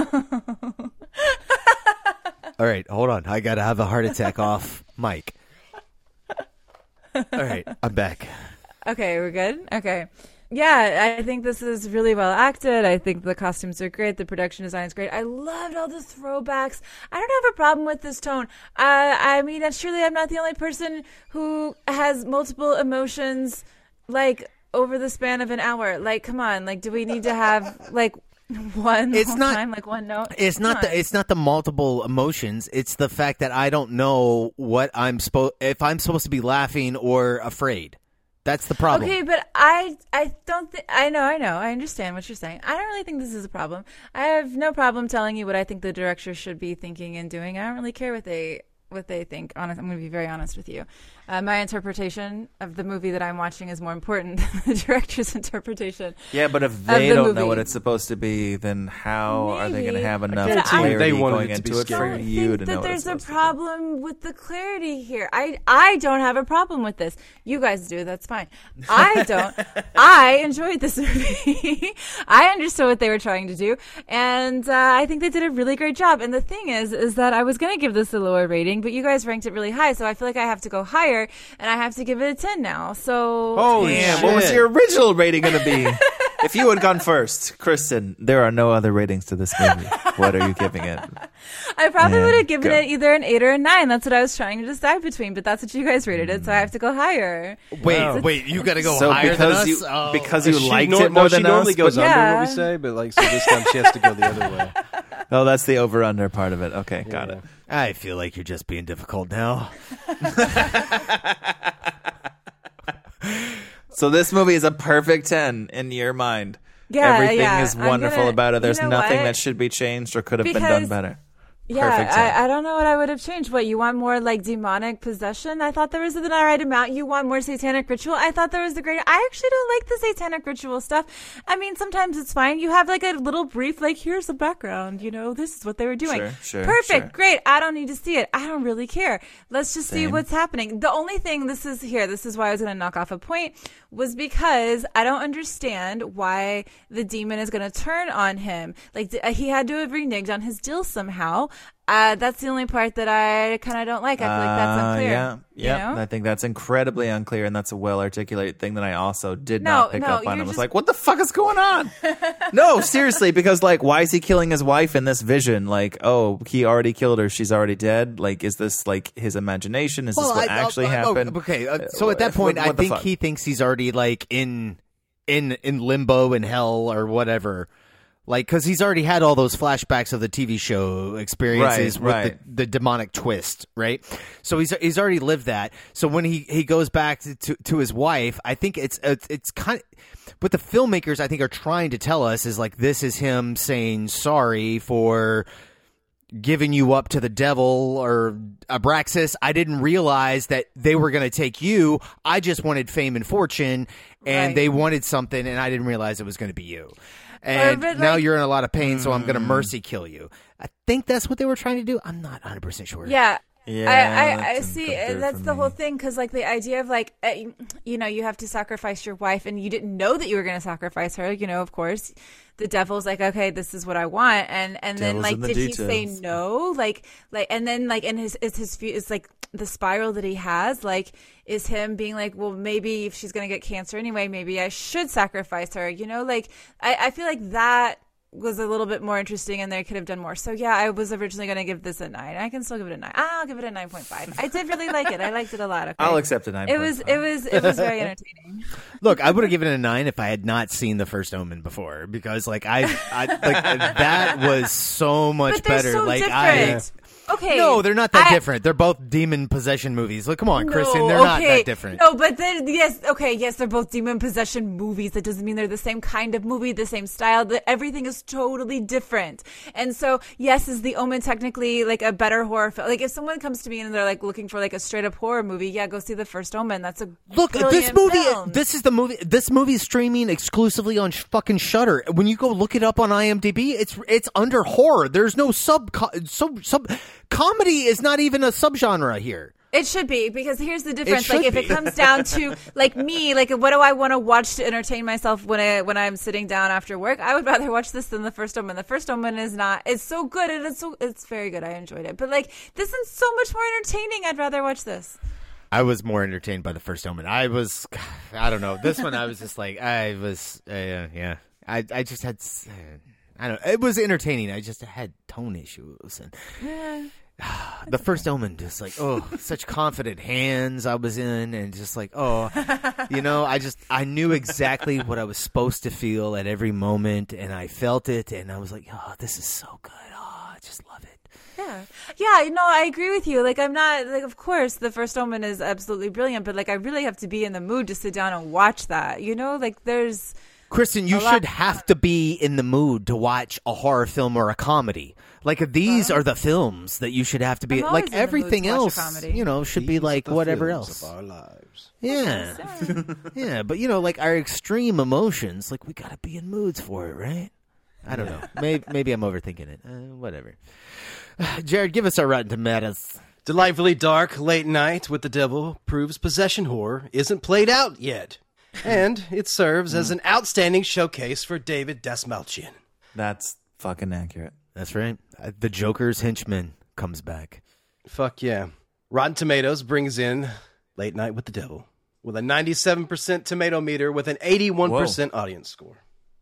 All right, hold on. I got to have a heart attack off mic. All right, I'm back. Okay, we're good? Okay. Yeah, I think this is really well acted. I think the costumes are great. The production design is great. I loved all the throwbacks. I don't have a problem with this tone. I mean, surely I'm not the only person who has multiple emotions, like, over the span of an hour. Like, come on. Like, do we need to have, like, one time, like one note? It's not the multiple emotions. It's the fact that I don't know what if I'm supposed to be laughing or afraid. That's the problem. Okay, but I don't think I know. I understand what you're saying. I don't really think this is a problem. I have no problem telling you what I think the director should be thinking and doing. I don't really care what they think. Honest, I'm going to be very honest with you. My interpretation of the movie that I'm watching is more important than the director's interpretation. Yeah, but if they don't know what it's supposed to be, then how are they going to have enough clarity going into it for you to know what it's supposed to be? There's a problem with the clarity here. I don't have a problem with this. You guys do. That's fine. I don't. I enjoyed this movie. I understood what they were trying to do, and I think they did a really great job. And the thing is that I was going to give this a lower rating, but you guys ranked it really high, so I feel like I have to go higher. And I have to give it a 10 now. So holy damn, what was your original rating going to be? If you had gone first, Kristen, there are no other ratings to this movie. What are you giving it? I probably would have given it either an 8 or a 9. That's what I was trying to decide between, but that's what you guys rated it, so I have to go higher. Wait, you got to go higher than us? Because you liked it more than us? She normally goes under what we say, but like so this time she has to go the other way. Oh, that's the over-under part of it. Okay, got it. I feel like you're just being difficult now. So this movie is a perfect 10 in your mind. Yeah, everything is wonderful about it. There's you know nothing what? that should be changed or could have been done better. Yeah, I don't know what I would have changed. What, you want more like demonic possession? I thought there was the right amount. You want more satanic ritual? I thought there was the great. I actually don't like the satanic ritual stuff. I mean, sometimes it's fine. You have like a little brief, like, here's the background. You know, this is what they were doing. Sure, perfect, great. I don't need to see it. I don't really care. Let's just see what's happening. The only thing, this is why I was going to knock off a point, was because I don't understand why the demon is going to turn on him. Like, he had to have reneged on his deal somehow. That's the only part that I kind of don't like. I feel like that's unclear. Yeah. You know? I think that's incredibly unclear, and that's a well-articulated thing that I also did not pick up on. I was like, what the fuck is going on? No, seriously, because, like, why is he killing his wife in this vision? Like, oh, he already killed her. She's already dead. Like, is this, like, his imagination? Is this what actually happened? Okay, so at that point, I think he thinks he's already, like, in limbo in hell or whatever. Like, because he's already had all those flashbacks of the TV show experiences with the demonic twist, right? So he's already lived that. So when he goes back to his wife, I think it's kind of what the filmmakers, I think, are trying to tell us is like, this is him saying sorry for giving you up to the devil or Abraxas. I didn't realize that they were going to take you. I just wanted fame and fortune, and they wanted something, and I didn't realize it was going to be you. And now you're in a lot of pain, so I'm going to mercy kill you. I think that's what they were trying to do. I'm not 100% sure. Yeah. Yeah, I see. That's the whole thing, because like the idea of like, you know, you have to sacrifice your wife, and you didn't know that you were going to sacrifice her. You know, of course, the devil's like, okay, this is what I want, and then like, did he say no? Like, and then like, in it's like the spiral that he has, like, is him being like, well, maybe if she's going to get cancer anyway, maybe I should sacrifice her. You know, like I feel like that was a little bit more interesting, and they could have done more. So yeah, I was originally going to give this a 9. I can still give it a 9. I'll give it a 9.5. I did really like it. I liked it a lot. Okay? I'll accept a 9.5. It was very entertaining. Look, I would have given it a 9 if I had not seen The First Omen before, because like I like that was so much better. So like different. Okay. No, they're not that different. They're both demon possession movies. Like, come on, Kristen, they're not that different. No, but then yes, they're both demon possession movies. That doesn't mean they're the same kind of movie, the same style. Everything is totally different. And so, yes, is The Omen technically like a better horror film? Like, if someone comes to me and they're like looking for like a straight up horror movie, yeah, go see The First Omen. That's a this movie. Film. This is the movie. This movie is streaming exclusively on fucking Shudder. When you go look it up on IMDb, it's under horror. There's no sub comedy is not even a subgenre here. It should be, because here's the difference. Like, if it comes down to like me, like, what do I want to watch to entertain myself when I'm sitting down after work? I would rather watch this than The First Omen. The First Omen it's so good, and it's very good. I enjoyed it, but like, this is so much more entertaining. I'd rather watch this. I was more entertained by The First Omen. I don't know. This one, I was just like, I just had, I don't know. It was entertaining. I just had tone issues, and The First Omen, just like, such confident hands I was in, and just like, you know, I knew exactly what I was supposed to feel at every moment, and I felt it, and I was like, this is so good. I just love it. Yeah, no, I agree with you. Like, I'm not, like, of course, The First Omen is absolutely brilliant, but like, I really have to be in the mood to sit down and watch that. You know, like, there's. Kristen, you should have to be in the mood to watch a horror film or a comedy. Like, these are the films that you should have to be. Like, everything else, you know, should be like whatever else. Of our lives. Yeah. Yeah, but, you know, like, our extreme emotions, like, we got to be in moods for it, right? I don't know. Maybe I'm overthinking it. Whatever. Jared, give us our Rotten Tomatoes. Delightfully dark, late night with the devil proves possession horror isn't played out yet. And it serves as an outstanding showcase for David Dastmalchian. That's fucking accurate. That's right. The Joker's henchman comes back. Fuck yeah. Rotten Tomatoes brings in Late Night with the Devil with a 97% tomato meter with an 81% audience score.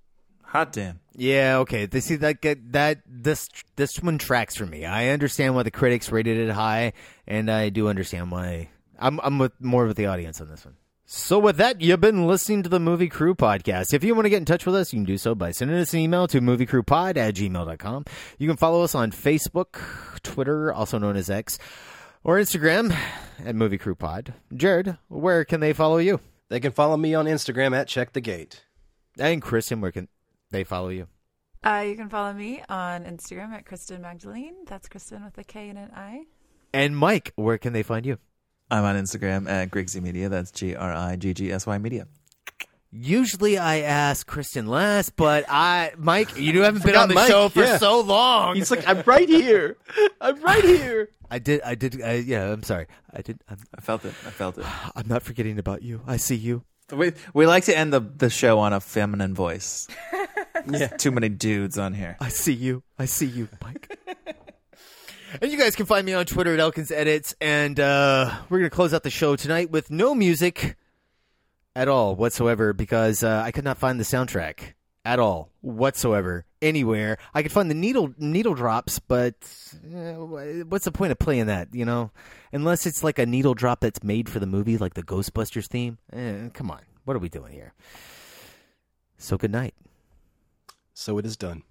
Hot damn. Yeah, okay. They see this one tracks for me. I understand why the critics rated it high, and I do understand why. I'm more with the audience on this one. So with that, you've been listening to the Movie Crew Podcast. If you want to get in touch with us, you can do so by sending us an email to moviecrewpod@gmail.com. You can follow us on Facebook, Twitter, also known as X, or Instagram at Movie Crew Pod. Jared, where can they follow you? They can follow me on Instagram at CheckTheGate. And Kristen, where can they follow you? You can follow me on Instagram at Kristen Magdalene. That's Kristen with a K and an I. And Mike, where can they find you? I'm on Instagram at Griggsy Media. That's GRIGGSY Media. Usually I ask Kristen last, but Mike, you haven't been on the show for so long. He's like, I'm right here. I'm right here. I did. Yeah, I'm sorry. I felt it. I'm not forgetting about you. I see you. We like to end the show on a feminine voice. Yeah. Too many dudes on here. I see you, Mike. And you guys can find me on Twitter at Elkins Edits, and we're going to close out the show tonight with no music at all whatsoever, because I could not find the soundtrack at all whatsoever anywhere. I could find the needle drops, but what's the point of playing that, you know? Unless it's like a needle drop that's made for the movie, like the Ghostbusters theme. Come on, what are we doing here? So good night. So it is done.